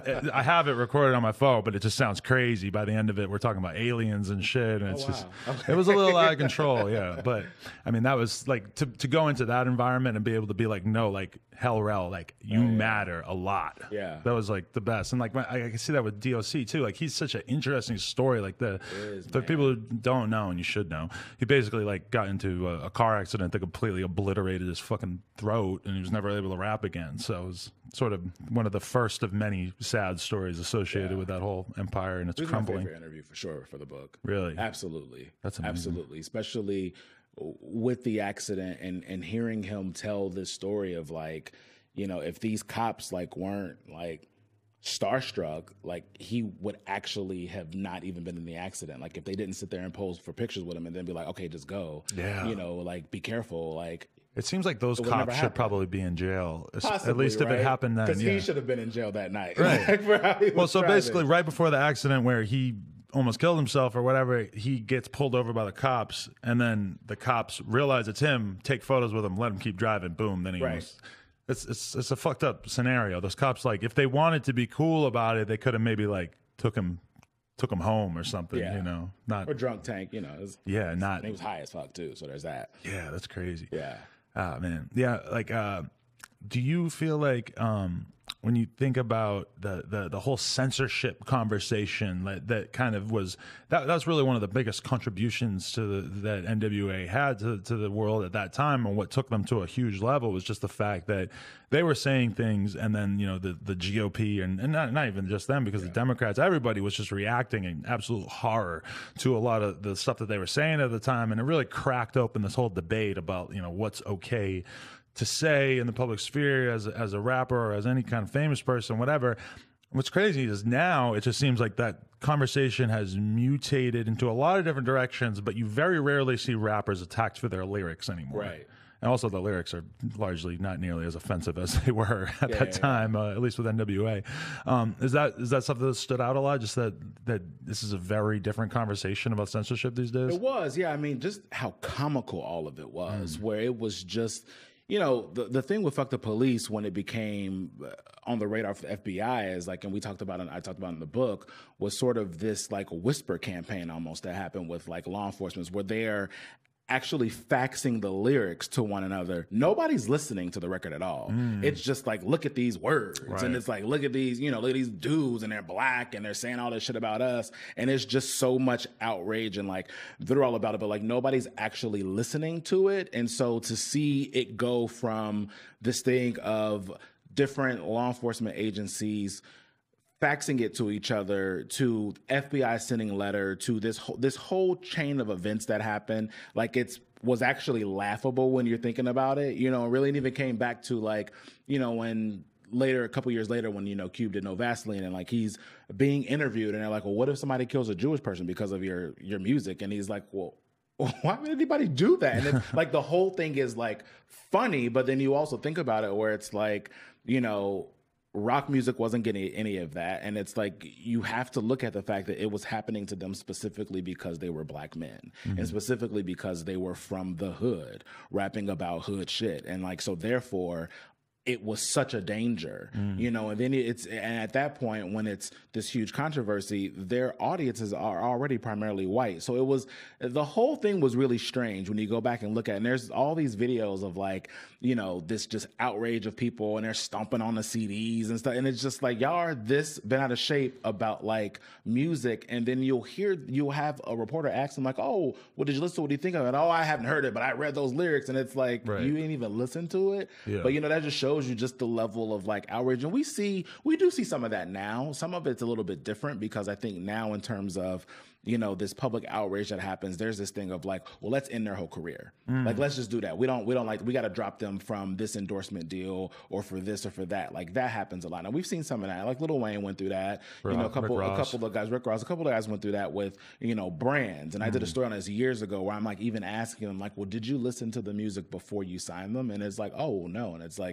I have it recorded on my phone, but it just sounds crazy. By the end of it, we're talking about aliens and shit, and it's wow. just Okay. it was a little out of control. Yeah, but I mean that was like to to go into that environment and be able to be like, no, like Hell Rell, like you Oh, yeah. matter a lot. Yeah. That was like the best. And like my, I can see that with D O C too. Like he's such an interesting story. Like the is, the man. people who don't know, and you should know, he basically like got into a, a car accident that completely obliterated his fucking throat, and he was never able to rap again. So it was sort of one of the first of many sad stories associated Yeah. with that whole empire and its It was crumbling. my favorite interview for sure for the book. Really? Absolutely. That's amazing. Absolutely. Especially with the accident and, and hearing him tell this story of like, you know, if these cops like weren't like starstruck, like he would actually have not even been in the accident. Like if they didn't sit there and pose for pictures with him and then be like, okay, just go. Yeah. You know, like be careful. Like It seems like those It would never cops should happen. probably be in jail, as- possibly, at least if right? it happened then. Because Yeah. he should have been in jail that night. Right. Like, for how he Well, was so driving. basically, right before the accident where he almost killed himself or whatever, he gets pulled over by the cops, and then the cops realize it's him, take photos with him, let him keep driving. Boom, then he Right. almost. It's it's it's a fucked up scenario. Those cops, like, if they wanted to be cool about it, they could have maybe like took him took him home or something. Yeah. You know, not Or drunk tank, you know. It was, yeah, not and he was high as fuck too, so there's that. yeah. That's crazy. Yeah. Ah, man. Yeah, like uh do you feel like um when you think about the the, the whole censorship conversation that, that kind of was that that's really one of the biggest contributions to the, that N W A had to, to the world at that time, and what took them to a huge level was just the fact that they were saying things, and then you know the, the G O P and, and not, not even just them, because the Democrats, everybody was just reacting in absolute horror to a lot of the stuff that they were saying at the time, and it really cracked open this whole debate about you know what's okay to say in the public sphere as as a rapper or as any kind of famous person, whatever. What's crazy is now it just seems like that conversation has mutated into a lot of different directions, but you very rarely see rappers attacked for their lyrics anymore. Right. And also the lyrics are largely not nearly as offensive as they were at Yeah, that yeah, time, uh, at least with N W A. Um, is that is that something that stood out a lot? Just that that this is a very different conversation about censorship these days? It was, yeah. I mean, just how comical all of it was, Mm. where it was just, you know, the, the thing with Fuck the Police when it became uh, on the radar for the F B I is like, and we talked about it, I talked about it in the book, was sort of this like whisper campaign almost that happened with like law enforcement where they're actually faxing the lyrics to one another. Nobody's listening to the record at all. It's just like, look at these words. Right. And it's like, look at these, you know, look at these dudes and they're black and they're saying all this shit about us. And it's just so much outrage and like, they're all about it, but like nobody's actually listening to it. And so to see it go from this thing of different law enforcement agencies faxing it to each other, to F B I sending a letter, to this whole, this whole chain of events that happened, like it's was actually laughable when you're thinking about it, you know, it really even came back to like, you know, when later, a couple years later, when, you know, Cube did No Vaseline and like he's being interviewed and they're like, well, what if somebody kills a Jewish person because of your, your music? And he's like, well, why would anybody do that? And it's like the whole thing is like funny, but then you also think about it where it's like, you know, rock music wasn't getting any of that. And it's like, you have to look at the fact that it was happening to them specifically because they were black men Mm-hmm. and specifically because they were from the hood rapping about hood shit. And like, so therefore it was such a danger, Mm. you know, and then it's, and at that point, when it's this huge controversy, their audiences are already primarily white. So it was, the whole thing was really strange when you go back and look at it. And there's all these videos of like, you know, this just outrage of people and they're stomping on the C Ds and stuff. And it's just like, y'all are this been out of shape about like music. And then you'll hear, you'll have a reporter ask them like, oh, what did you listen to? What do you think of it? Oh, I haven't heard it, but I read those lyrics. And it's like, Right. you ain't even listened to it. Yeah. But, you know, that just shows you just the level of like outrage. And we see, we do see some of that now. Some of it's a little bit different because I think now in terms of, you know, this public outrage that happens, there's this thing of like, well, let's end their whole career. Mm. Like, let's just do that. We don't, we don't like, we got to drop them from this endorsement deal or for this or for that. Like that happens a lot. And we've seen some of that. Like Lil Wayne went through that. Rock- you know, a Rick couple, a Ross. couple of guys, Rick Ross, a couple of guys went through that with, you know, brands. And I Mm. did a story on this years ago where I'm like even asking them like, well, did you listen to the music before you signed them? And it's like, oh no. And it's like,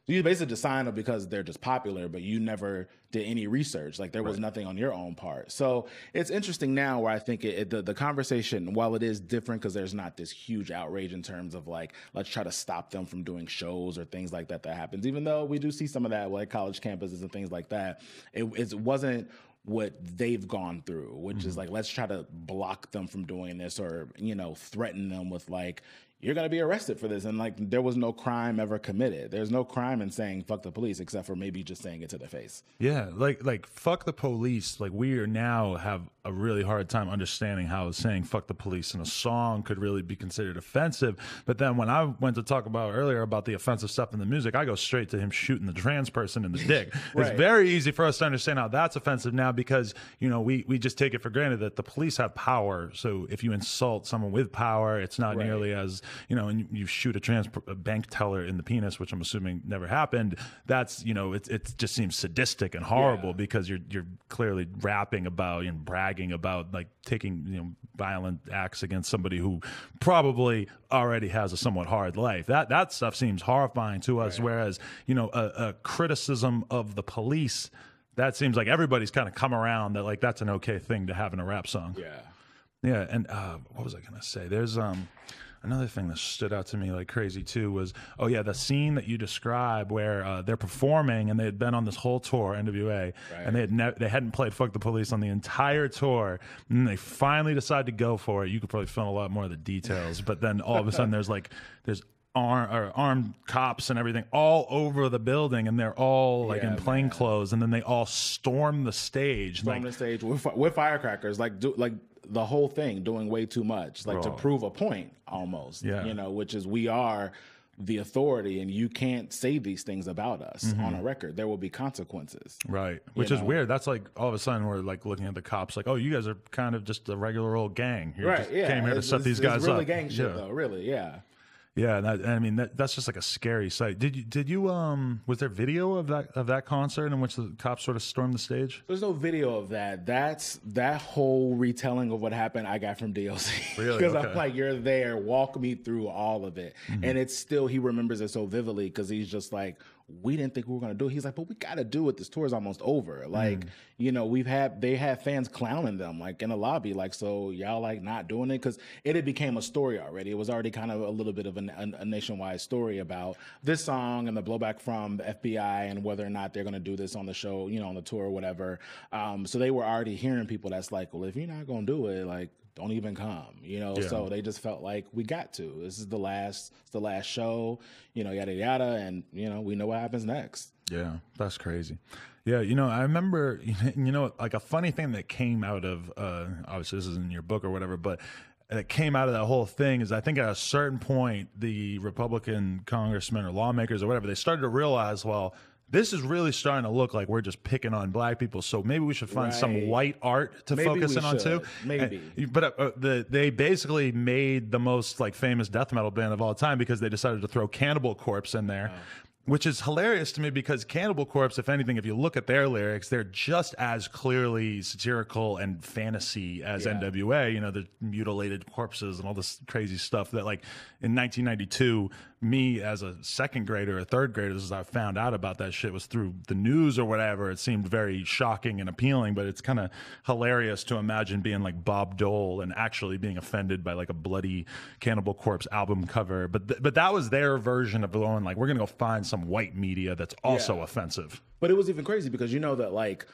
You basically just sign them because they're just popular, but you never did any research. Like there was right. nothing on your own part. So it's interesting now where I think it, it, the, the conversation, while it is different because there's not this huge outrage in terms of like, let's try to stop them from doing shows or things like that that happens, even though we do see some of that like college campuses and things like that. It, it wasn't what they've gone through, which mm-hmm. is like, let's try to block them from doing this or, you know, threaten them with like, you're going to be arrested for this. And like, there was no crime ever committed. There's no crime in saying fuck the police, except for maybe just saying it to their face. Yeah. Like, like fuck the police. Like we are now have a really hard time understanding how saying fuck the police in a song could really be considered offensive. But then when I went to talk about earlier about the offensive stuff in the music, I go straight to him shooting the trans person in the dick. Right. It's very easy for us to understand how that's offensive now because, you know, we, we just take it for granted that the police have power. So if you insult someone with power, it's not right. nearly as, you know, and you, you shoot a trans a bank teller in the penis, which I'm assuming never happened. That's, you know, it it just seems sadistic and horrible yeah. because you're you're clearly rapping about and bragging about like taking, you know, violent acts against somebody who probably already has a somewhat hard life. That that stuff seems horrifying to us. Right. Whereas, you know, a, a criticism of the police, that seems like everybody's kind of come around that like that's an okay thing to have in a rap song. Yeah. Yeah. And uh, what was I gonna say? There's um. Another thing that stood out to me like crazy too was, oh yeah, the scene that you describe where uh, they're performing and they had been on this whole tour, N W A, right. and they had ne- they hadn't played "Fuck the Police" on the entire tour, and then they finally decide to go for it. You could probably film a lot more of the details, but then all of a sudden there's like there's arm, or armed cops and everything all over the building, and they're all like yeah, in plain man. clothes, and then they all storm the stage, storm like, the stage with, with firecrackers, like do like. the whole thing doing way too much, like Bro. to prove a point almost, yeah. you know, which is we are the authority and you can't say these things about us mm-hmm. on a record. There will be consequences. Right. Which you is know? weird. That's like all of a sudden we're like looking at the cops like, oh, you guys are kind of just a regular old gang. You right. just yeah. came here it's, to set it's, these guys it's really up. gang shit yeah. though. Really. Yeah. Yeah, and that, I mean that, that's just like a scary sight. Did you did you um was there video of that of that concert in which the cops sort of stormed the stage? There's no video of that. That's that whole retelling of what happened I got from D L C. Really? Because okay. I'm like, you're there, walk me through all of it. Mm-hmm. And it's still he remembers it so vividly because he's just like, we didn't think we were gonna do it. He's like, but we gotta do it. This tour is almost over. Like, mm. you know, we've had they had fans clowning them like in the lobby, like, so y'all like not doing it because it had became a story already. It was already kind of a little bit of a, a, a nationwide story about this song and the blowback from the F B I and whether or not they're gonna do this on the show, you know, on the tour or whatever. Um, so they were already hearing people that's like, well, if you're not gonna do it, like, don't even come, you know? Yeah. So they just felt like we got to. This is the last, it's the last show, you know, yada, yada. And, you know, we know what happens next. Yeah, that's crazy. Yeah, you know, I remember, you know, like a funny thing that came out of, uh, obviously this is in your book or whatever, but that came out of that whole thing is I think at a certain point, the Republican congressmen or lawmakers or whatever, they started to realize, well, this is really starting to look like we're just picking on black people. So maybe we should find right. some white art to maybe focus in on too. Maybe. And, but uh, the, they basically made the most like famous death metal band of all time because they decided to throw Cannibal Corpse in there. Oh. Which is hilarious to me because Cannibal Corpse, if anything, if you look at their lyrics, they're just as clearly satirical and fantasy as yeah. N W A. You know, the mutilated corpses and all this crazy stuff that, like, in nineteen ninety-two, me as a second grader or third grader, as I found out about that shit was through the news or whatever. It seemed very shocking and appealing, but it's kind of hilarious to imagine being like Bob Dole and actually being offended by like a bloody Cannibal Corpse album cover. But th- but that was their version of going like, we're gonna go find some some white media that's also yeah. offensive. But it was even crazy because you know that like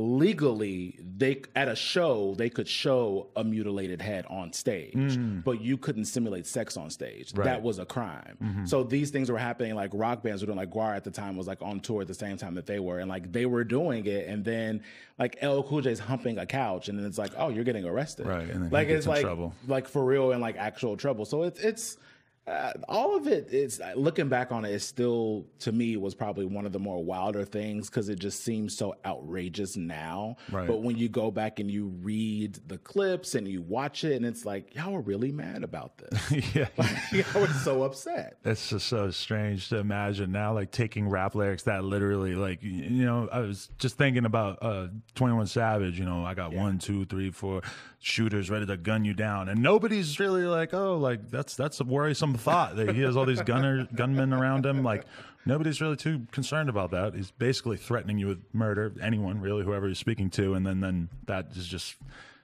legally they at a show they could show a mutilated head on stage, mm. but you couldn't simulate sex on stage. Right. That was a crime. Mm-hmm. So these things were happening. Like rock bands were doing. Like Guar at the time was like on tour at the same time that they were, and like they were doing it, and then like L L Cool J's humping a couch, and then it's like, oh, you're getting arrested. Right. And then like it's like trouble. like for real and like actual trouble. So it's it's. Uh, all of it is looking back on it is still to me was probably one of the more wilder things because it just seems so outrageous now. Right. But when you go back and you read the clips and you watch it and it's like, y'all were really mad about this. yeah. Like, y'all were so upset. It's just so strange to imagine now, like taking rap lyrics that literally, like, you know, I was just thinking about uh, twenty-one Savage, you know, I got yeah. one, two, three, four shooters ready to gun you down. And nobody's really like, oh, like that's, that's a worrisome random thought that he has all these gunner gunmen around him. Like, nobody's really too concerned about that. He's basically threatening you with murder, anyone really, whoever he's speaking to, and then then that is just.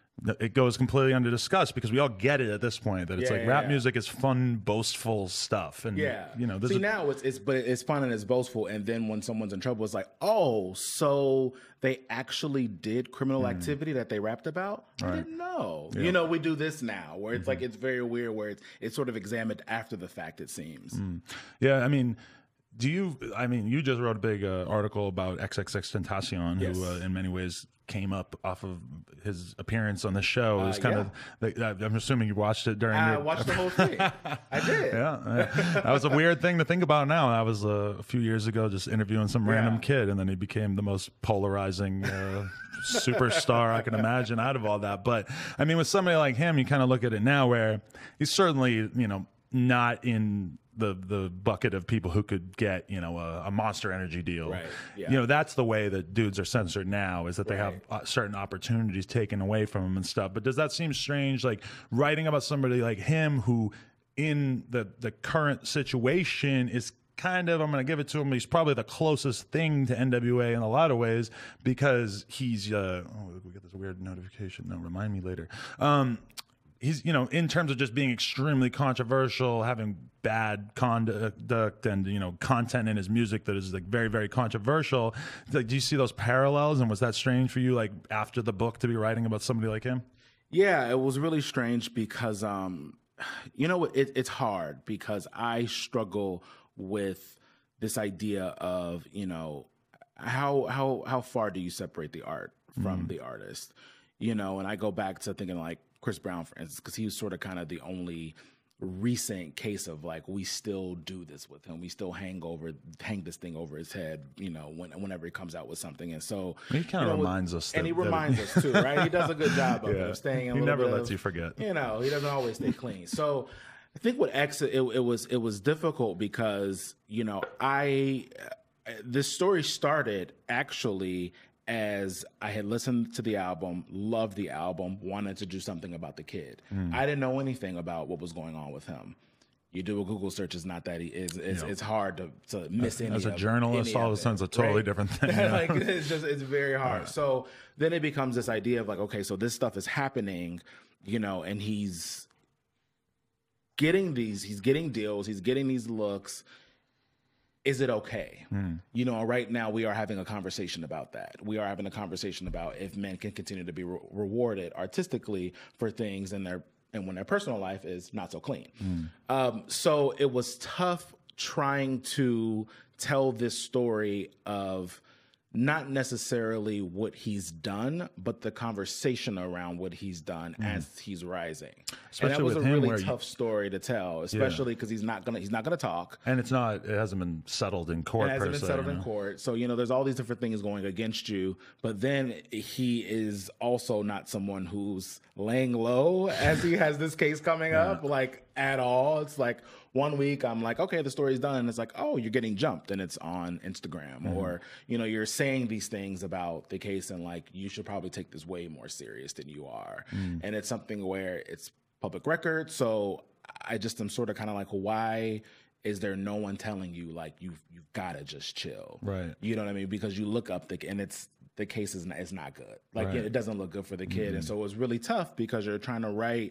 It goes completely under discussed because we all get it at this point that it's Yeah, like yeah, rap yeah. music is fun, boastful stuff, and Yeah, you know, this see is, now it's it's but it's fun and it's boastful, and then when someone's in trouble, it's like, oh, so they actually did criminal activity that they rapped about. I didn't know. You know, we do this now, where it's like it's very weird, where it's it's sort of examined after the fact. It seems. yeah. I mean, do you? I mean, you just wrote a big uh, article about X X X Tentacion, Yes. who uh, in many ways came up off of his appearance on the show. It was Uh, kind yeah. of. Like, I'm assuming you watched it during. I your, watched the whole thing. I did. Yeah, yeah. That was a weird thing to think about now. I was uh, a few years ago just interviewing some random Yeah. kid, and then he became the most polarizing uh, superstar I can imagine out of all that. But I mean, with somebody like him, you kind of look at it now where he's certainly, you know, not in the the bucket of people who could get, you know, a, a Monster Energy deal. Right, yeah. You know, that's the way that dudes are censored now, is that they Right. have uh, certain opportunities taken away from them and stuff. But does that seem strange, like writing about somebody like him who in the the current situation is kind of, I'm going to give it to him, he's probably the closest thing to N W A in a lot of ways, because he's uh oh, we get this weird notification. No, remind me later. Um he's, you know, in terms of just being extremely controversial, having bad conduct and, you know, content in his music that is like very, very controversial. Like, do you see those parallels? And was that strange for you, like after the book, to be writing about somebody like him? Yeah, it was really strange because, um, you know, it, it's hard because I struggle with this idea of, you know, how how how far do you separate the art from Mm. the artist? You know, and I go back to thinking like Chris Brown, for instance, because he was sort of kind of the only recent case of like, we still do this with him. We still hang over, hang this thing over his head, you know, when, whenever he comes out with something. And so He kind you of know, reminds us that, and he that- reminds us too, right? He does a good job of, Yeah. it, of staying in a He little never bit lets of, you forget. You know, he doesn't always stay clean. So I think with X, it, it was it was difficult because, you know, I this story started actually as I had listened to the album, loved the album, wanted to do something about the kid. Mm. I didn't know anything about what was going on with him. You do a Google search, it's not that he is. It's, Yeah. it's hard to, to miss any. As a of, journalist, any all of a it, sudden it's a totally right? different thing. Yeah. Like, it's just it's very hard. So then it becomes this idea of like, okay, so this stuff is happening, you know, and he's getting these, he's getting deals, he's getting these looks. Is it okay? Mm. You know, right now we are having a conversation about that. We are having a conversation about if men can continue to be re- rewarded artistically for things in their and when their personal life is not so clean. Mm. Um, so it was tough trying to tell this story of not necessarily what he's done, but the conversation around what he's done mm. as he's rising. Especially and that was with a him, really where tough you, story to tell, especially because yeah. he's not gonna he's not gonna talk, and it's not it hasn't been settled in court. It hasn't per been se, settled you in know? court, so you know there's all these different things going against you. But then he is also not someone who's laying low as he has this case coming yeah. up, like at all. It's like one week I'm like, okay, the story's done. And it's like, oh, you're getting jumped and it's on Instagram mm. or, you know, you're saying these things about the case and like, you should probably take this way more serious than you are. Mm. And it's something where it's public record. So I just am sort of kind of like, why is there no one telling you like, you've, you've got to just chill. Right. You know what I mean? Because you look up the, and it's, the case is not, is not good. Like right. it, it doesn't look good for the kid. Mm. And so it was really tough because you're trying to write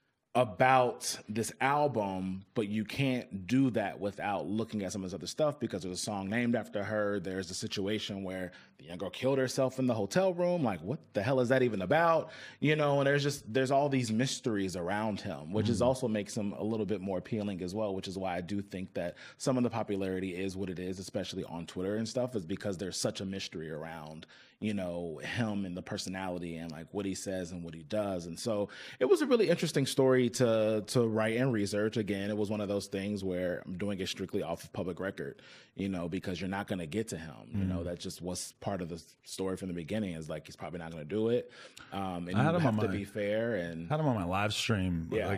about this album, but you can't do that without looking at some of this other stuff because there's a song named after her. There's a situation where the young girl killed herself in the hotel room. Like, what the hell is that even about? You know, and there's just, there's all these mysteries around him, which mm. is also makes him a little bit more appealing as well, which is why I do think that some of the popularity is what it is, especially on Twitter and stuff, is because there's such a mystery around, you know, him and the personality and like what he says and what he does. And so it was a really interesting story to to write and research. Again, it was one of those things where I'm doing it strictly off of public record, you know, because you're not going to get to him. Mm. You know, that just was part of the story from the beginning, is like, he's probably not going to do it. Um, and I had you him have on to my, be fair. And I had him on my live stream yeah. like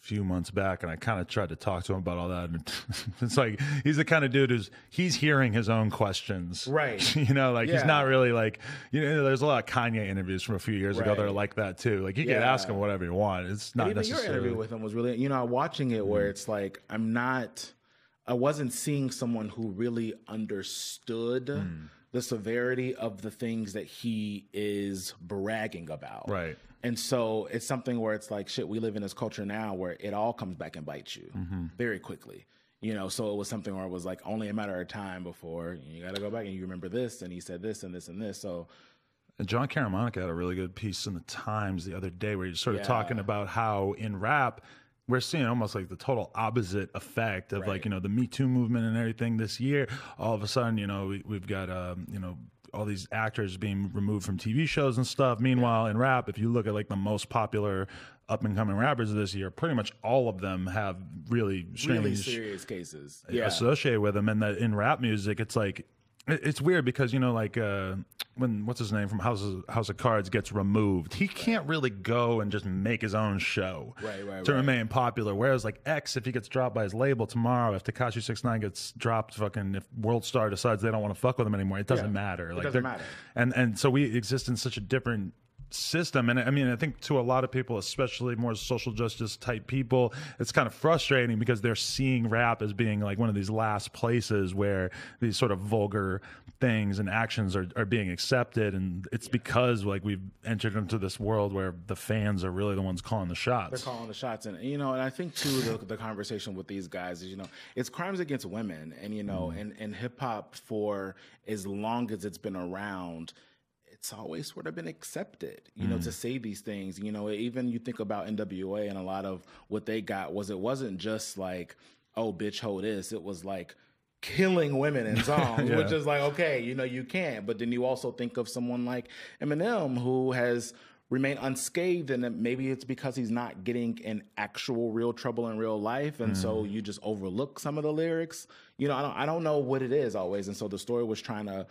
few months back, and I kind of tried to talk to him about all that. And it's like he's the kind of dude who's he's hearing his own questions, right? You know, like yeah. he's not really like, you know, there's a lot of Kanye interviews from a few years right. ago that are like that too. Like you yeah. can ask him whatever you want. It's not and even necessarily. Your interview with him was really, you know, watching it mm. where it's like I'm not, I wasn't seeing someone who really understood. Mm. the severity of the things that he is bragging about. Right. And so it's something where it's like, shit, we live in this culture now where it all comes back and bites you mm-hmm. very quickly. You know, so it was something where it was like only a matter of time before you got to go back and you remember this and he said this and this and this. So and John Caramonica had a really good piece in the Times the other day where he was sort of yeah. talking about how in rap, we're seeing almost like the total opposite effect of right. like, you know, the Me Too movement and everything this year. All of a sudden, you know, we, we've got, um, you know, all these actors being removed from T V shows and stuff. Meanwhile, in rap, if you look at like the most popular up and coming rappers this year, pretty much all of them have really strange, really serious cases yeah. associated with them. And that in rap music, it's like, it's weird because, you know, like uh, when, what's his name from House of, House of Cards gets removed, he can't really go and just make his own show right, right, to right. remain popular. Whereas like X, if he gets dropped by his label tomorrow, if Tekashi six nine gets dropped, fucking, if World Star decides they don't want to fuck with him anymore, it doesn't yeah, matter. It like doesn't matter. And, and so we exist in such a different system. And I mean, I think to a lot of people, especially more social justice type people, it's kind of frustrating because they're seeing rap as being like one of these last places where these sort of vulgar things and actions are, are being accepted. And it's yeah. because like we've entered into this world where the fans are really the ones calling the shots. They're calling the shots. And, you know, and I think too, the, the conversation with these guys is, you know, it's crimes against women and, you know, mm. and, and hip hop for as long as it's been around, it's always sort of been accepted, you know, mm. to say these things. You know, even you think about N W A and a lot of what they got was it wasn't just like, oh, bitch, ho this. It was like killing women in songs, yeah. which is like, okay, you know, you can't. But then you also think of someone like Eminem who has remained unscathed, and maybe it's because he's not getting in actual real trouble in real life. And mm. so you just overlook some of the lyrics. You know, I don't, I don't know what it is always. And so the story was trying to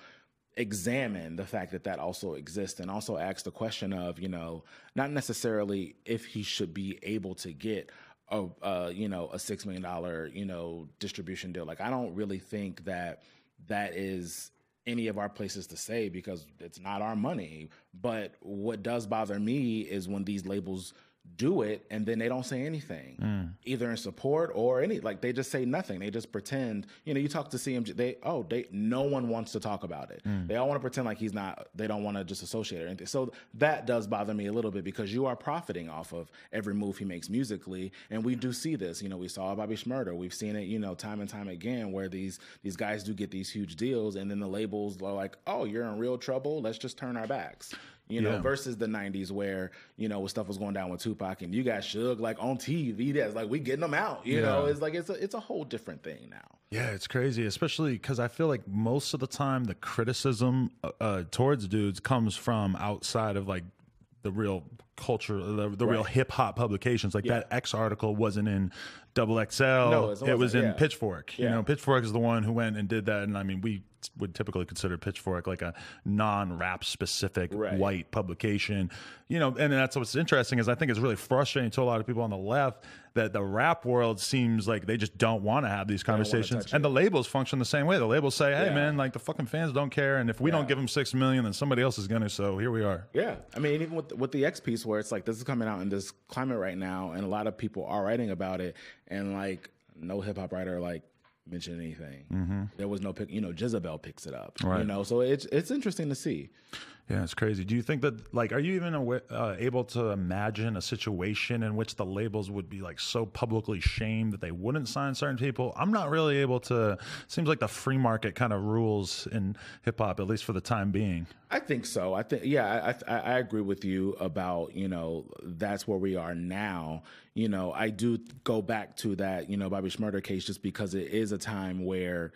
examine the fact that that also exists and also ask the question of, you know, not necessarily if he should be able to get a, uh, you know, a six million dollars, you know, distribution deal. Like, I don't really think that that is any of our places to say because it's not our money. But what does bother me is when these labels do it and then they don't say anything mm. either in support or any, like they just say nothing. They just pretend, you know, you talk to C M G, they, oh, they, no one wants to talk about it. Mm. They all want to pretend like he's not, they don't want to just associate or anything. So that does bother me a little bit because you are profiting off of every move he makes musically. And we do see this, you know, we saw Bobby Shmurda. We've seen it, you know, time and time again where these, these guys do get these huge deals and then the labels are like, oh, you're in real trouble. Let's just turn our backs. You know, yeah. versus the nineties where, you know, when stuff was going down with Tupac and you got Suge like on T V, that's like, we getting them out, you yeah. know, it's like, it's a, it's a whole different thing now. Yeah, it's crazy, especially because I feel like most of the time the criticism uh, towards dudes comes from outside of like the real culture, the, the right. real hip hop publications. Like yeah. that X article wasn't in Double X L, no, it, it was in yeah. Pitchfork. Yeah. You know, Pitchfork is the one who went and did that. And I mean, we would typically consider Pitchfork like a non-rap specific right. white publication, you know, and that's what's interesting is I think it's really frustrating to a lot of people on the left that the rap world seems like they just don't want to have these conversations. And the labels function the same way. The labels say, hey, yeah. man, like the fucking fans don't care. And if we yeah. don't give them six million, then somebody else is going to. So here we are. Yeah. I mean, even with, with the X piece where it's like this is coming out in this climate right now and a lot of people are writing about it and like no hip hop writer like mention anything. Mm-hmm. There was no pick, you know, Jezebel picks it up, right. you know, so it's, it's interesting to see. Yeah, it's crazy. Do you think that, like, are you even awa- uh, able to imagine a situation in which the labels would be like so publicly shamed that they wouldn't sign certain people? I'm not really able to. Seems like the free market kind of rules in hip hop, at least for the time being. I think so. I think, yeah, I, I, I agree with you about, you know, that's where we are now. You know, I do go back to that, you know, Bobby Shmurda case just because it is a time where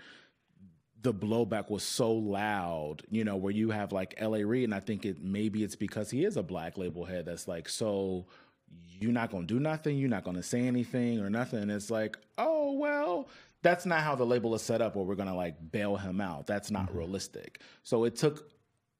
the blowback was so loud, you know, where you have like L A Reid, and I think it maybe it's because he is a black label head that's like, so you're not going to do nothing, you're not going to say anything or nothing. And it's like, oh, well, that's not how the label is set up where we're going to like bail him out. That's not mm-hmm. realistic. So it took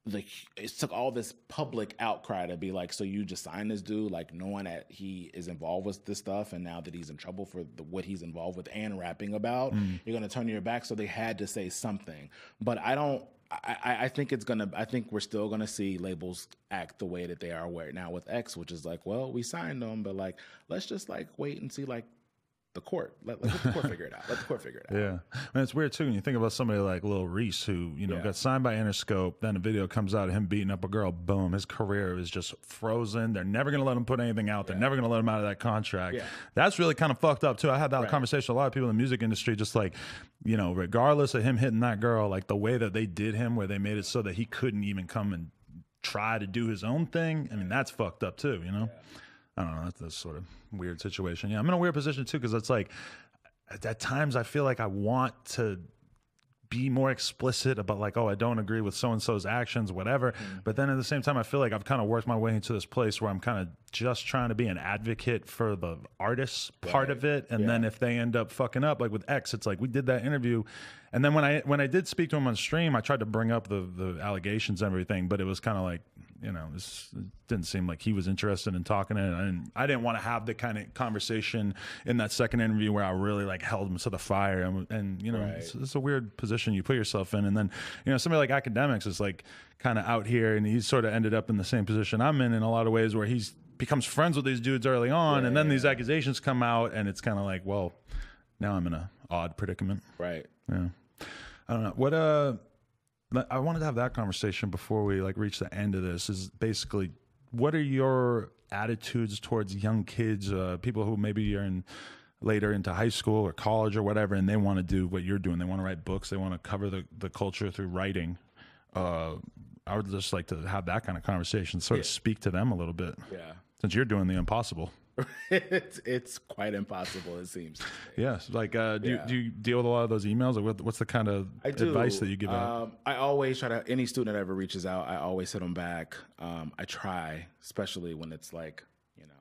the it took all this public outcry to be like, so you just signed this dude, like knowing that he is involved with this stuff, and now that he's in trouble for the, what he's involved with and rapping about, mm. you're gonna turn your back. So they had to say something. But I don't. I, I think it's gonna. I think we're still gonna see labels act the way that they are right now with X, which is like, well, we signed them, but like, let's just like wait and see, like. The court. Let, let the court figure it out. Let the court figure it out. Yeah. And it's weird, too, when you think about somebody like Lil Reese, who, you know, yeah. got signed by Interscope, then a video comes out of him beating up a girl, boom, his career is just frozen. They're never going to let him put anything out. They're yeah. never going to let him out of that contract. Yeah. That's really kind of fucked up, too. I had that right. conversation with a lot of people in the music industry, just like, you know, regardless of him hitting that girl, like the way that they did him, where they made it so that he couldn't even come and try to do his own thing, I mean, that's fucked up, too, you know? Yeah. I don't know. That's a sort of weird situation. Yeah, I'm in a weird position, too, because it's like, at times I feel like I want to be more explicit about like, oh, I don't agree with so-and-so's actions, whatever. Mm. But then at the same time, I feel like I've kind of worked my way into this place where I'm kind of just trying to be an advocate for the artist's part right. of it. And yeah. then if they end up fucking up, like with X, it's like we did that interview. And then when I when I did speak to him on stream, I tried to bring up the, the allegations and everything, but it was kind of like, you know, this, it didn't seem like he was interested in talking to it. And I didn't want to have the kind of conversation in that second interview where I really like held him to the fire. And, and you know, right. it's, it's a weird position you put yourself in. And then, you know, somebody like Academics is like kind of out here, and he's sort of ended up in the same position I'm in in a lot of ways, where he's becomes friends with these dudes early on. Yeah, and then yeah. these accusations come out, and it's kind of like, well, now I'm in a odd predicament. Right. Yeah. I don't know. What, uh, I wanted to have that conversation before we like reach the end of this, is basically, what are your attitudes towards young kids, uh, people who maybe are in later into high school or college or whatever, and they want to do what you're doing. They want to write books. They want to cover the, the culture through writing. Uh, I would just like to have that kind of conversation, sort of yeah. speak to them a little bit. Yeah. Since you're doing the impossible. it's it's quite impossible, it seems. Yes. Like, uh, do, yeah. you, do you deal with a lot of those emails? Or what, what's the kind of advice that you give um, out? I always try to, any student that ever reaches out, I always hit them back. Um, I try, especially when it's like, you know,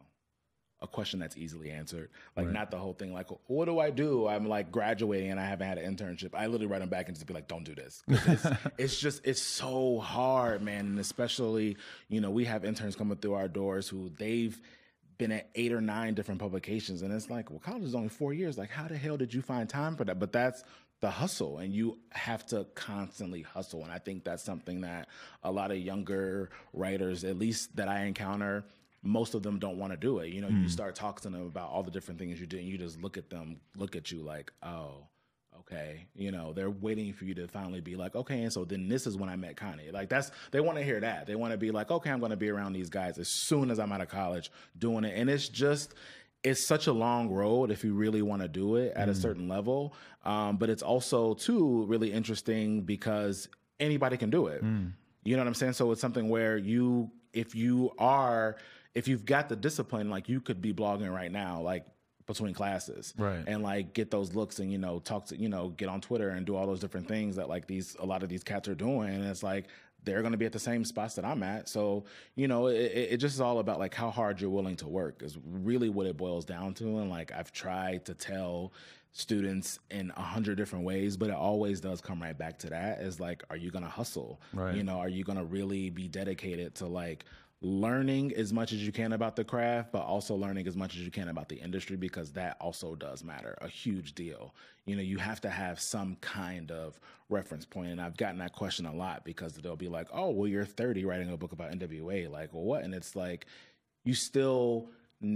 a question that's easily answered. Like, right. not the whole thing, like, what do I do? I'm like graduating and I haven't had an internship. I literally write them back and just be like, don't do this. It's, it's just, it's so hard, man. And especially, you know, we have interns coming through our doors who they've been at eight or nine different publications, and it's like, well, college is only four years. Like, how the hell did you find time for that? But that's the hustle, and you have to constantly hustle. And I think that's something that a lot of younger writers, at least that I encounter, most of them don't want to do it. You know, mm. you start talking to them about all the different things you do, and you just look at them, look at you like, oh, okay, you know, they're waiting for you to finally be like, okay, and so then this is when I met Kanye. Like, that's, they want to hear that. They want to be like, okay, I'm going to be around these guys as soon as I'm out of college doing it. And it's just, it's such a long road if you really want to do it at mm. a certain level. Um, but it's also, too, really interesting because anybody can do it. Mm. You know what I'm saying? So it's something where you, if you are, if you've got the discipline, like, you could be blogging right now, like, between classes, right, and like get those looks and, you know, talk to, you know, get on Twitter and do all those different things that like these, a lot of these cats are doing. And it's like, they're going to be at the same spots that I'm at. So, you know, it, it just is all about like how hard you're willing to work is really what it boils down to. And like, I've tried to tell students in a hundred different ways, but it always does come right back to that, is like, are you going to hustle? Right. You know, are you going to really be dedicated to like learning as much as you can about the craft, but also learning as much as you can about the industry, because that also does matter a huge deal. You know, you have to have some kind of reference point. And I've gotten that question a lot because they'll be like, oh, well, you're thirty writing a book about N W A. Like, well, what? And it's like, you still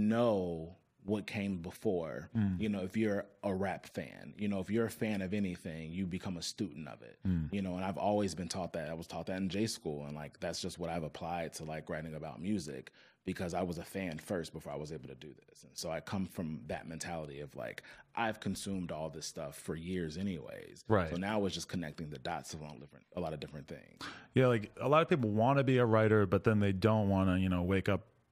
know what came before. Mm. You know, if you're a rap fan, you know, if you're a fan of anything, you become a student of it. Mm. You know, and I've always been taught that. I was taught that in J school, and like that's just what I've applied to like writing about music, because I was a fan first before I was able to do this. And so I come from that mentality of like, I've consumed all this stuff for years anyways. Right. So now it's just connecting the dots of a lot of different, a lot of different things. Yeah, like a lot of people want to be a writer, but then they don't want to, you know, wake up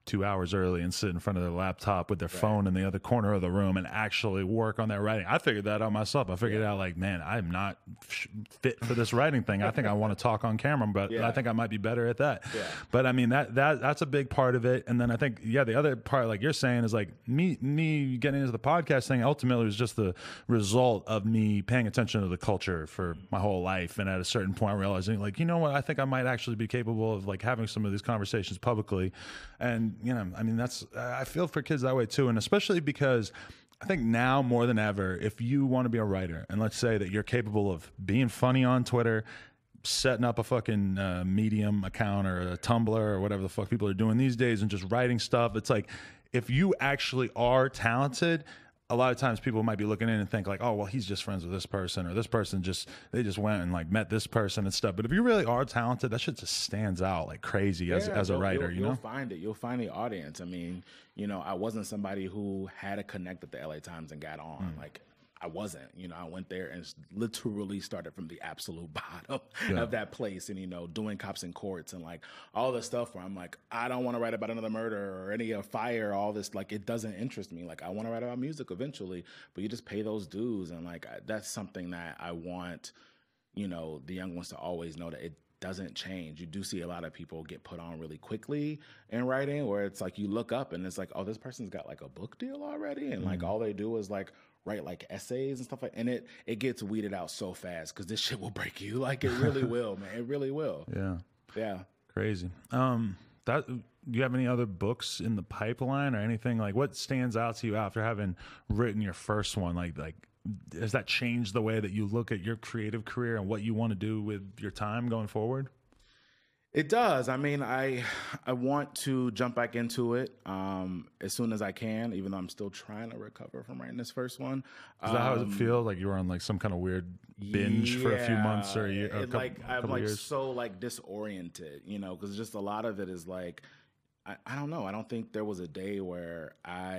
two hours early and sit in front of their laptop with their right. phone in the other corner of the room and actually work on their writing. I figured that out myself. I figured yeah. out like, man, I'm not fit for this writing thing. I think I want to talk on camera, but yeah. I think I might be better at that. Yeah. But I mean, that, that, that's a big part of it. And then I think, yeah, the other part, like you're saying, is like me, me getting into the podcast thing ultimately was just the result of me paying attention to the culture for my whole life. And at a certain point realizing like, you know what, I think I might actually be capable of like having some of these conversations publicly. And, you know, I mean, that's, I feel for kids that way too. And especially because I think now more than ever, if you want to be a writer and let's say that you're capable of being funny on Twitter, setting up a fucking uh, Medium account or a Tumblr or whatever the fuck people are doing these days and just writing stuff. It's like, if you actually are talented, a lot of times people might be looking in and think like, oh, well, he's just friends with this person or this person just, they just went and like met this person and stuff. But if you really are talented, that shit just stands out like crazy yeah, as, as a writer, you'll, you know? You'll find it. You'll find the audience. I mean, you know, I wasn't somebody who had a connect with the L A Times and got on. Mm. Like, I wasn't, you know, I went there and literally started from the absolute bottom yeah. of that place and, you know, doing Cops and Courts and like all this stuff where I'm like, I don't want to write about another murder or any uh, fire, all this, like, it doesn't interest me. Like, I want to write about music eventually, but you just pay those dues. And like, I, that's something that I want, you know, the young ones to always know that it doesn't change. You do see a lot of people get put on really quickly in writing where it's like, you look up and it's like, oh, this person's got like a book deal already. And mm. like, all they do is like, write like essays and stuff like, and it it gets weeded out so fast because this shit will break you. Like it really will, man. It really will. Yeah, yeah, crazy. Um, that do you have any other books in the pipeline or anything like? What stands out to you after having written your first one? Like, like has that changed the way that you look at your creative career and what you want to do with your time going forward? It does. I mean, I I want to jump back into it um, as soon as I can, even though I'm still trying to recover from writing this first one. Is that um, how does it feel? Like you were on like some kind of weird binge yeah, for a few months or a year? Or a couple, like I'm couple like years? so like disoriented, you know, because just a lot of it is like I, I don't know. I don't think there was a day where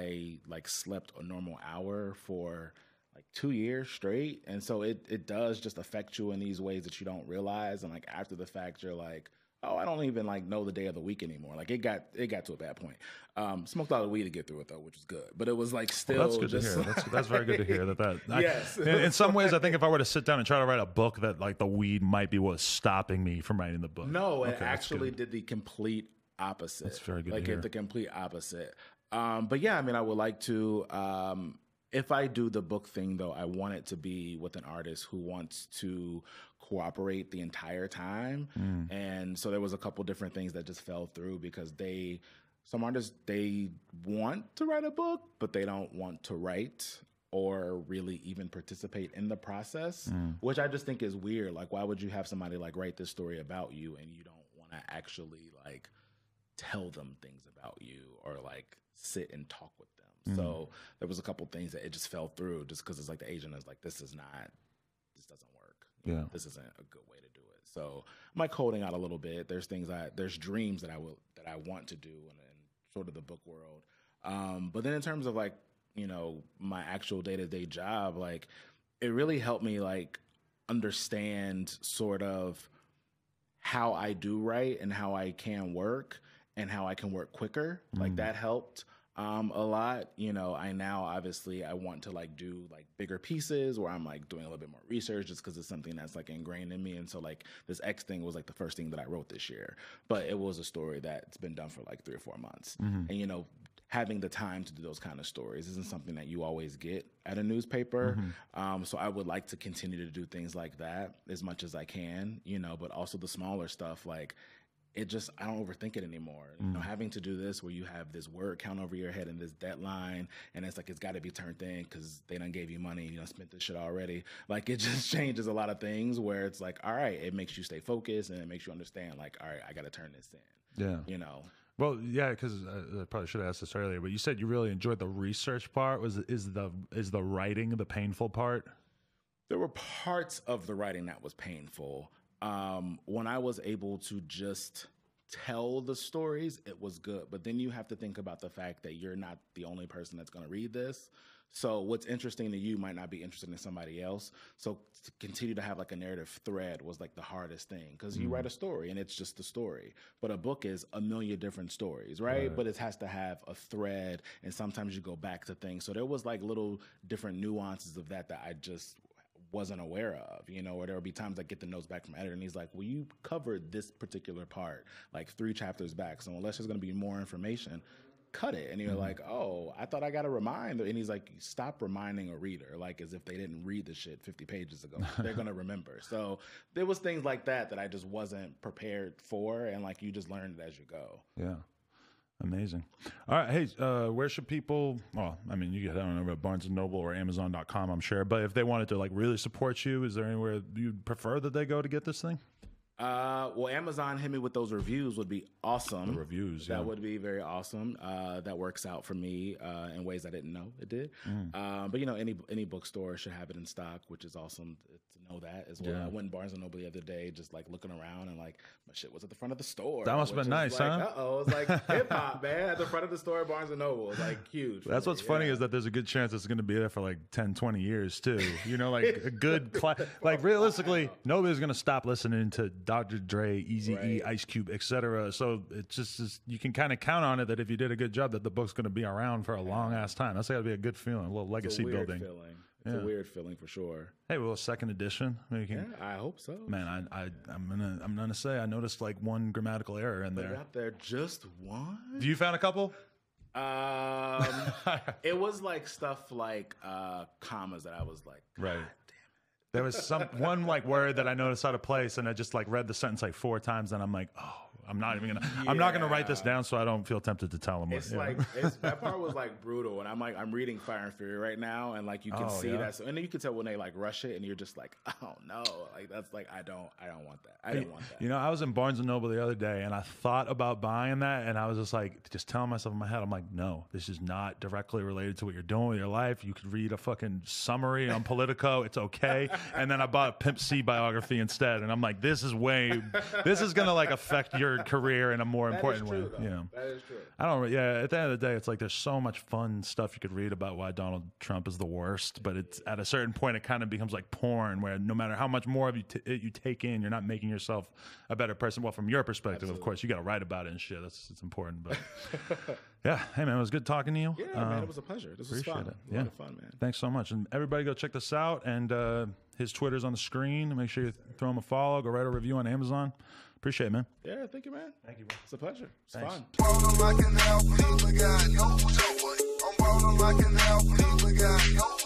I like slept a normal hour for like two years straight, and so it it does just affect you in these ways that you don't realize, and like after the fact, you're like, oh, I don't even like know the day of the week anymore. Like it got it got to a bad point. Um, smoked a lot of weed to get through it though, which was good. But it was like still. Well, that's good just to hear. That's, that's very good to hear. That that. I, yes. in, in some ways, I think if I were to sit down and try to write a book, that like the weed might be what's stopping me from writing the book. No, it okay, actually did the complete opposite. That's very good. Like to hear. It, the complete opposite. Um, but yeah, I mean, I would like to. Um, if I do the book thing, though, I want it to be with an artist who wants to cooperate the entire time. Mm. And so there was a couple different things that just fell through because they, some artists, they want to write a book, but they don't want to write or really even participate in the process, mm. which I just think is weird. Like, why would you have somebody like write this story about you and you don't want to actually like tell them things about you or like sit and talk with them? Mm. So there was a couple things that it just fell through just because it's like the agent is like, this is not, this doesn't work. Yeah. This isn't a good way to do it. So I'm like holding out a little bit. There's things I, there's dreams that I will, that I want to do in, in sort of the book world. Um, but then in terms of like, you know, my actual day-to-day job, like it really helped me like understand sort of how I do write and how I can work and how I can work quicker. Mm. Like that helped. Um, a lot, you know, I now obviously I want to like do like bigger pieces where I'm like doing a little bit more research just because it's something that's like ingrained in me. And so like this X thing was like the first thing that I wrote this year, but it was a story that's been done for like three or four months. Mm-hmm. And, you know, having the time to do those kind of stories isn't something that you always get at a newspaper. Mm-hmm. Um, so I would like to continue to do things like that as much as I can, you know, but also the smaller stuff like it just, I don't overthink it anymore. Mm. You know, having to do this where you have this word count over your head and this deadline, and it's like, it's got to be turned in because they done gave you money, you know, spent this shit already. Like, it just changes a lot of things where it's like, all right, it makes you stay focused and it makes you understand, like, all right, I got to turn this in. Yeah. You know? Well, yeah, because I probably should have asked this earlier, but you said you really enjoyed the research part. Was is the is the writing the painful part? There were parts of the writing that was painful. Um, when I was able to just tell the stories, it was good. But then you have to think about the fact that you're not the only person that's going to read this. So what's interesting to you might not be interesting to somebody else. So to continue to have like a narrative thread was like the hardest thing, because you mm. write a story and it's just the story. But a book is a million different stories, right? right? But it has to have a thread, and sometimes you go back to things. So there was like little different nuances of that that I just wasn't aware of, you know, or there would be times I get the notes back from editor and he's like, well, you covered this particular part like three chapters back. So unless there's going to be more information, cut it. And you're mm-hmm. like, oh, I thought I got a reminder. And he's like, stop reminding a reader, like as if they didn't read the shit fifty pages ago. They're going to remember. So there was things like that that I just wasn't prepared for. And like, you just learn it as you go. Yeah. Amazing. All right. Hey, uh, where should people, well, I mean, you get, I don't know, about Barnes and Noble or Amazon dot com, I'm sure. But if they wanted to like really support you, is there anywhere you'd prefer that they go to get this thing? Uh, well, Amazon hit me with those reviews would be awesome. The reviews, that yeah. would be very awesome. Uh, that works out for me uh, in ways I didn't know it did. Mm. Uh, but you know, any any bookstore should have it in stock, which is awesome to know that as well. Yeah. I went in Barnes and Noble the other day, just like looking around, and like my shit was at the front of the store. That must have been nice, like, huh? Uh oh, it's like hip hop, man, at the front of the store at Barnes and Noble. It's like huge. That's what's me. funny yeah. is that there's a good chance it's going to be there for like ten, twenty years too. You know, like a good, cl- like realistically, nobody's going to stop listening to Doctor Dre, Eazy-E, right. Ice Cube, et cetera. So it's just, it's, you can kind of count on it that if you did a good job, that the book's going to be around for a long ass time. That's got to be a good feeling, a little legacy it's a weird building. Feeling. It's yeah. a weird feeling for sure. Hey, well, second edition. I mean, can, yeah, I hope so. Man, I, I, I'm gonna, I'm gonna say I noticed like one grammatical error in there. Out there, just one. Do you found a couple? Um, it was like stuff like uh, commas that I was like, God right. damn it. There was some one like word that I noticed out of place, and I just like read the sentence like four times, and I'm like, oh, I'm not even gonna, yeah. I'm not gonna write this down, so I don't feel tempted to tell them. It's what, like it's, that part was like brutal, and I'm like, I'm reading Fire and Fury right now, and like you can oh, see yeah? that, so, and then you can tell when they like rush it, and you're just like, oh no, like that's like I don't, I don't want that. I didn't want that. You know, I was in Barnes and Noble the other day, and I thought about buying that, and I was just like, just telling myself in my head, I'm like, no, this is not directly related to what you're doing with your life. You could read a fucking summary on Politico, it's okay. And then I bought a Pimp C biography instead, and I'm like, this is way, this is gonna like affect your career in a more that important is true, way. Though. You know, that is true. I don't. Yeah, at the end of the day, it's like there's so much fun stuff you could read about why Donald Trump is the worst, but it's at a certain point it kind of becomes like porn, where no matter how much more of you t- you take in, you're not making yourself a better person. Well, from your perspective, Absolutely. Of course, you got to write about it and shit. That's it's important, but. Yeah, hey man, it was good talking to you. Yeah, um, man, it was a pleasure. This was fun. It. A yeah. lot of fun, man. Thanks so much, and everybody go check this out. And uh, his Twitter's on the screen. Make sure you throw him a follow. Go write a review on Amazon. Appreciate it, man. Yeah, thank you, man. Thank you. Bro. It's a pleasure. It's Thanks. fun.